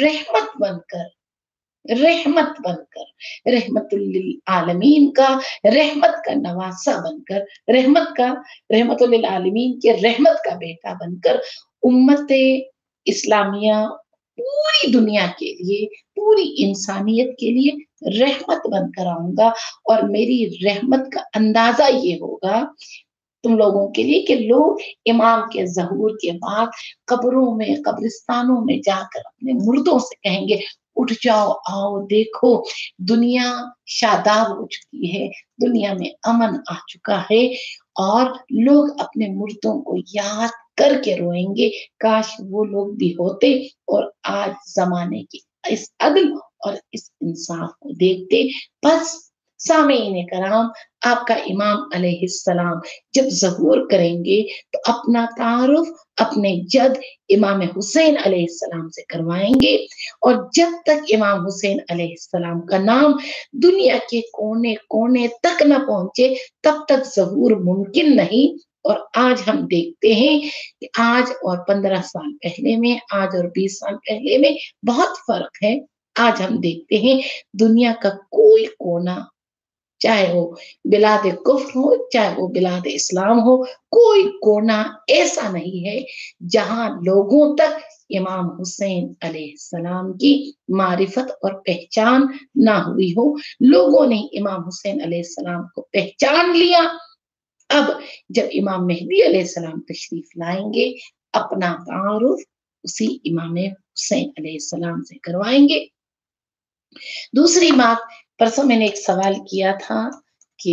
रहमतुल लिल आलमीन का, रहमत का नवासा बनकर, रहमतुल लिल आलमीन के रहमत का बेटा बनकर उम्मत इस्लामिया पूरी दुनिया के लिए, पूरी इंसानियत के लिए रहमत बनकर आऊंगा। और मेरी रहमत का अंदाजा ये होगा तुम लोगों के लिए कि लोग इमाम के ज़हूर के बाद कब्रों में, कब्रिस्तानों में जाकर अपने मुर्दों से कहेंगे, उठ जाओ, आओ देखो, दुनिया शादाब हो चुकी है, दुनिया में अमन आ चुका है। और लोग अपने मुर्दों को याद करके रोएंगे, काश वो लोग भी होते और आज जमाने की इस अदल اور اس انصاف کو دیکھتے بس سامعین کرام، آپ کا امام علیہ السلام جب ظہور کریں گے تو اپنا تعارف اپنے جد امام حسین علیہ السلام سے کروائیں گے، اور جب تک امام حسین علیہ السلام کا نام دنیا کے کونے کونے تک نہ پہنچے تب تک ظہور ممکن نہیں۔ اور آج ہم دیکھتے ہیں کہ آج اور 15 سال پہلے میں، آج اور 20 سال پہلے میں بہت فرق ہے۔ آج ہم دیکھتے ہیں دنیا کا کوئی کونا، چاہے وہ بلاد کفر ہو چاہے وہ بلاد اسلام ہو، کوئی کونا ایسا نہیں ہے جہاں لوگوں تک امام حسین علیہ السلام کی معرفت اور پہچان نہ ہوئی ہو۔ لوگوں نے امام حسین علیہ السلام کو پہچان لیا۔ اب جب امام مہدی علیہ السلام تشریف لائیں گے اپنا تعارف اسی امام حسین علیہ السلام سے کروائیں گے۔ دوسری بات، پرسوں میں نے ایک سوال کیا تھا کہ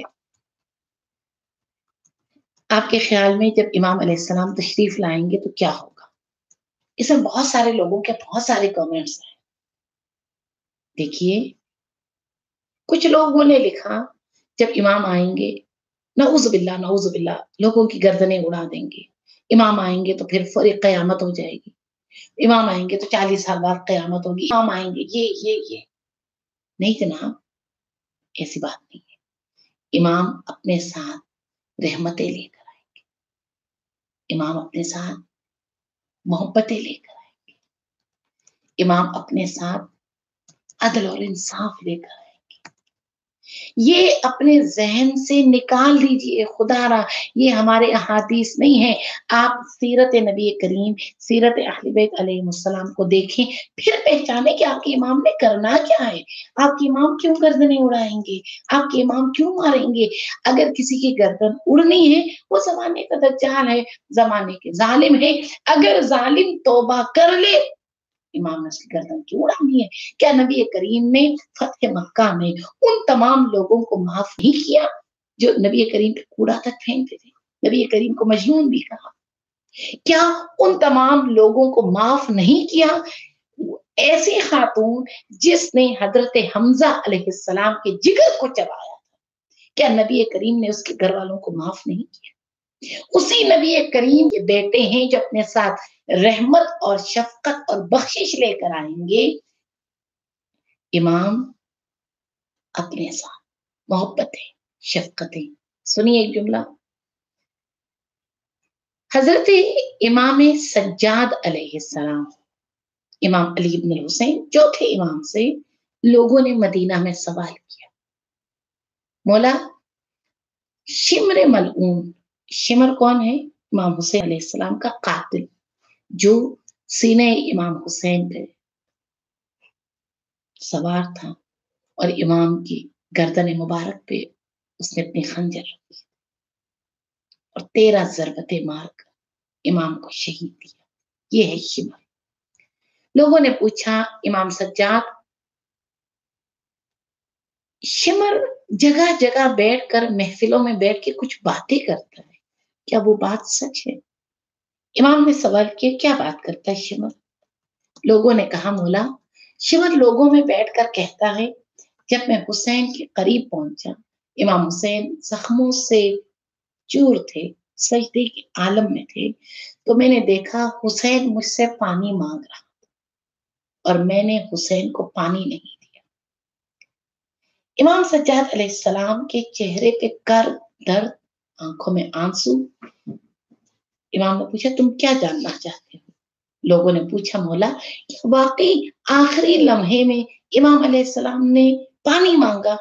آپ کے خیال میں جب امام علیہ السلام تشریف لائیں گے تو کیا ہوگا؟ اس میں بہت سارے لوگوں کے بہت سارے کامنٹس ہیں۔ دیکھیے، کچھ لوگوں نے لکھا جب امام آئیں گے نعوذ باللہ نعوذ باللہ لوگوں کی گردنیں اڑا دیں گے، امام آئیں گے تو پھر فوری قیامت ہو جائے گی، امام آئیں گے تو 40 سال بعد قیامت ہوگی، امام آئیں گے یہ نہیں جناب، ایسی بات نہیں ہے۔ امام اپنے ساتھ رحمتیں لے کر آئیں گے، امام اپنے ساتھ محبتیں لے کر آئیں گے، امام اپنے ساتھ عدل اور انصاف لے کر آئیں گے۔ یہ اپنے ذہن سے نکال دیجئے، خدا را یہ ہمارے احادیث نہیں ہے۔ آپ سیرت نبی کریم، سیرت اہل بیت علیہ السلام کو دیکھیں، پھر پہچانیں کہ آپ کے امام نے کرنا کیا ہے۔ آپ کے امام کیوں گردنیں اڑائیں گے؟ آپ کے امام کیوں ماریں گے؟ اگر کسی کی گردن اڑنی ہے وہ زمانے کا دجال ہے، زمانے کے ظالم ہے۔ اگر ظالم توبہ کر لے، امام نے اس کی گردن کیوں اڑانی ہے؟ کیا نبی کریم نے فتح مکہ میں ان تمام لوگوں کو معاف نہیں کیا جو نبی کریم پہ کوڑا تک پھینکتے تھے؟ نبی کریم کو مجنون بھی کہا۔ کیا ان تمام لوگوں کو معاف نہیں کیا؟ ایسی خاتون جس نے حضرت حمزہ علیہ السلام کے جگر کو چبایا، کیا نبی کریم نے اس کے گھر والوں کو معاف نہیں کیا؟ اسی نبی کریم کے بیٹے ہیں جو اپنے ساتھ رحمت اور شفقت اور بخشش لے کر آئیں گے۔ امام اپنے ساتھ محبتیں، شفقتیں۔ سنیے ایک جملہ، حضرت امام سجاد علیہ السلام، امام علی بن الحسین چوتھے امام سے لوگوں نے مدینہ میں سوال کیا، مولا شمر ملعون، شمر کون ہے؟ امام حسین علیہ السلام کا قاتل، جو سینے امام حسین پہ سوار تھا اور امام کی گردن مبارک پہ اس نے اپنی خنجر رکھی اور 13 ضربتیں مار کر امام کو شہید کیا۔ یہ ہے شمر۔ لوگوں نے پوچھا امام سجاد، شمر جگہ جگہ بیٹھ کر محفلوں میں بیٹھ کے کچھ باتیں کرتا ہے، کیا وہ بات سچ ہے؟ امام نے سوال کیا کیا بات کرتا ہے شمر؟ لوگوں نے کہا مولا شمر لوگوں میں بیٹھ کر کہتا ہے جب میں حسین کے قریب پہنچا، امام حسین زخموں سے چور تھے، سجدے کے عالم میں تھے، تو میں نے دیکھا حسین مجھ سے پانی مانگ رہا اور میں نے حسین کو پانی نہیں دیا۔ امام سجاد علیہ السلام کے چہرے پہ کرب، درد، آنکھوں میں آنسو۔ امام نے پوچھا تم کیا جاننا چاہتے ہو؟ لوگوں نے پوچھا مولا واقعی آخری لمحے میں امام علیہ السلام نے پانی مانگا،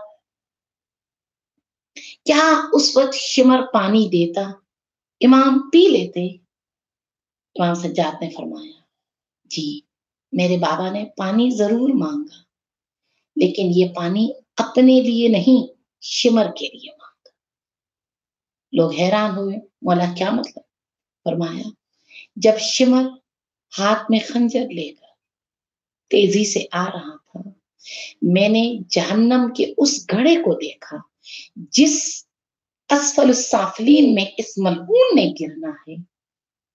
کیا اس وقت شمر پانی دیتا، امام پی لیتے؟ امام سجاد نے فرمایا جی میرے بابا نے پانی ضرور مانگا، لیکن یہ پانی اپنے لیے نہیں شمر کے لیے مانگا۔ لوگ حیران ہوئے، مولا کیا مطلب؟ فرمایا جب شمر ہاتھ میں خنجر لے کر تیزی سے آ رہا تھا، میں نے جہنم کے اس گڑھے کو دیکھا جس اسفل السافلین میں اس ملعون نے گرنا ہے۔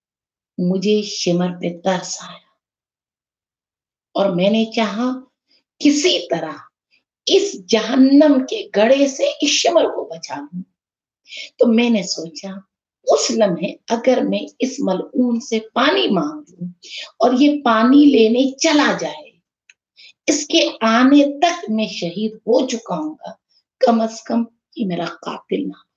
مجھے شمر پہ ترس آیا اور میں نے چاہا किसी तरह इस जहन्नम के गड़े से इस शिमर को बचा लूं। तो मैंने सोचा उस लम्हे अगर मैं इस मलऊन से पानी मांग लूं और ये पानी लेने चला जाए, इसके आने तक मैं शहीद हो चुका हूंगा, कम अज कम ये मेरा कातिल ना।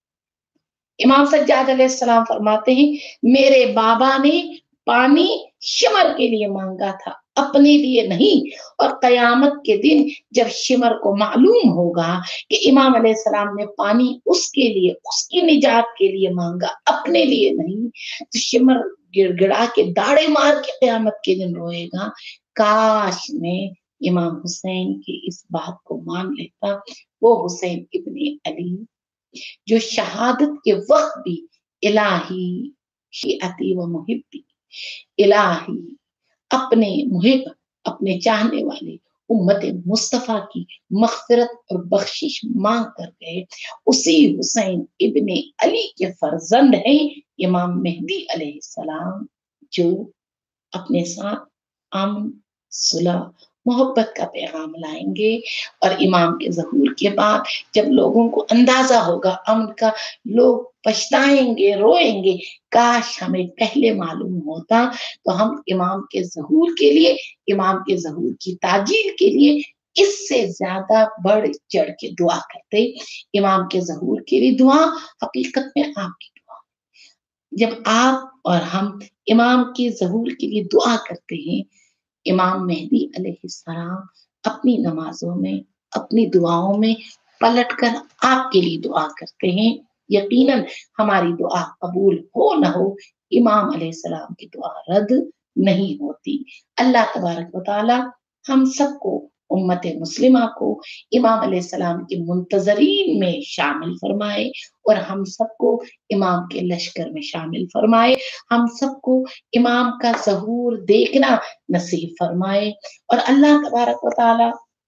इमाम सज्जाद अलैहिस्सलाम फरमाते हैं, मेरे बाबा ने पानी शिमर के लिए मांगा था, अपने लिए नहीं। और कयामत के दिन जब शिमर को मालूम होगा कि इमाम अलैहिस्सलाम ने पानी उसके लिए, उसकी निजात के लिए मांगा, अपने लिए नहीं, तो शिमर गिड़गिड़ा के दाड़े मार के कयामत के दिन रोएगा, काश मैं इमाम हुसैन की इस बात को मान लेता। वो हुसैन इब्ने अली जो शहादत के वक्त भी इलाही शिअती व मुहिब्बी, इलाही अपने मुहिब, अपने चाहने वाले उम्मत मुस्तफा की मगफिरत और बख्शिश मांग कर गए। उसी हुसैन इब्ने अली के फर्जंद हैं इमाम मेहदी अलैहिस्सलाम, जो अपने साथ अमन, सुलह, मोहब्बत का पैगाम लाएंगे। और इमाम के ज़हूर के बाद जब लोगों को अंदाजा होगा अमन का, लोग पछताएंगे, रोएंगे, काश हमें पहले मालूम होता तो हम इमाम के ज़हूर के लिए, इमाम के ज़हूर की ताजील के लिए इससे ज्यादा बढ़ चढ़ के दुआ करते। इमाम के ज़हूर के लिए दुआ हकीकत में आपकी दुआ। जब आप और हम इमाम के ज़हूर के लिए दुआ करते हैं, इमाम मेहदी अलैहिस्सलाम अपनी नमाजों में, अपनी दुआओं में पलटकर आपके लिए दुआ करते हैं। यकीनन हमारी दुआ कबूल हो न हो, इमाम अलैहिस्सलाम की दुआ रद्द नहीं होती। अल्लाह तबारक व तआला हम सबको, उम्मत मुस्लिमा को इमाम अलैहिस्सलाम के मुंतजरीन में शामिल फरमाए और हम सबको इमाम के लश्कर में शामिल फरमाए। हम सबको इमाम का ज़हूर देखना नसीब फरमाए। और अल्लाह तबारक व तआला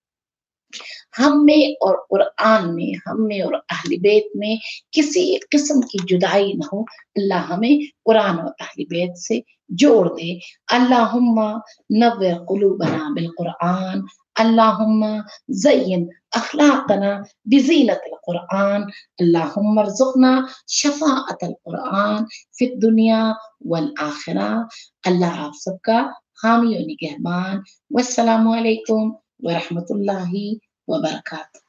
हम में और कुरान में, हम में और अहले बैत में किसी किस्म की जुदाई न हो। अल्लाह हमें कुरान और अहले बैत से जोड़ दे। अल्लाहुम्मा नव्विर कुलूबना बिल कुरान, अल्लाहुम्मा ज़य्यिन अखलाकना बिज़ीनतिल कुरान, अल्लाहुम्मा अर्ज़ुक़ना शफ़ाअतल कुरान फ़िद दुनिया वल आखिरा। अल्लाह आप सबका हामी और निगहबान। वस्सलामु अलैकुम व रहमतुल्लाहि वबरकातुहू।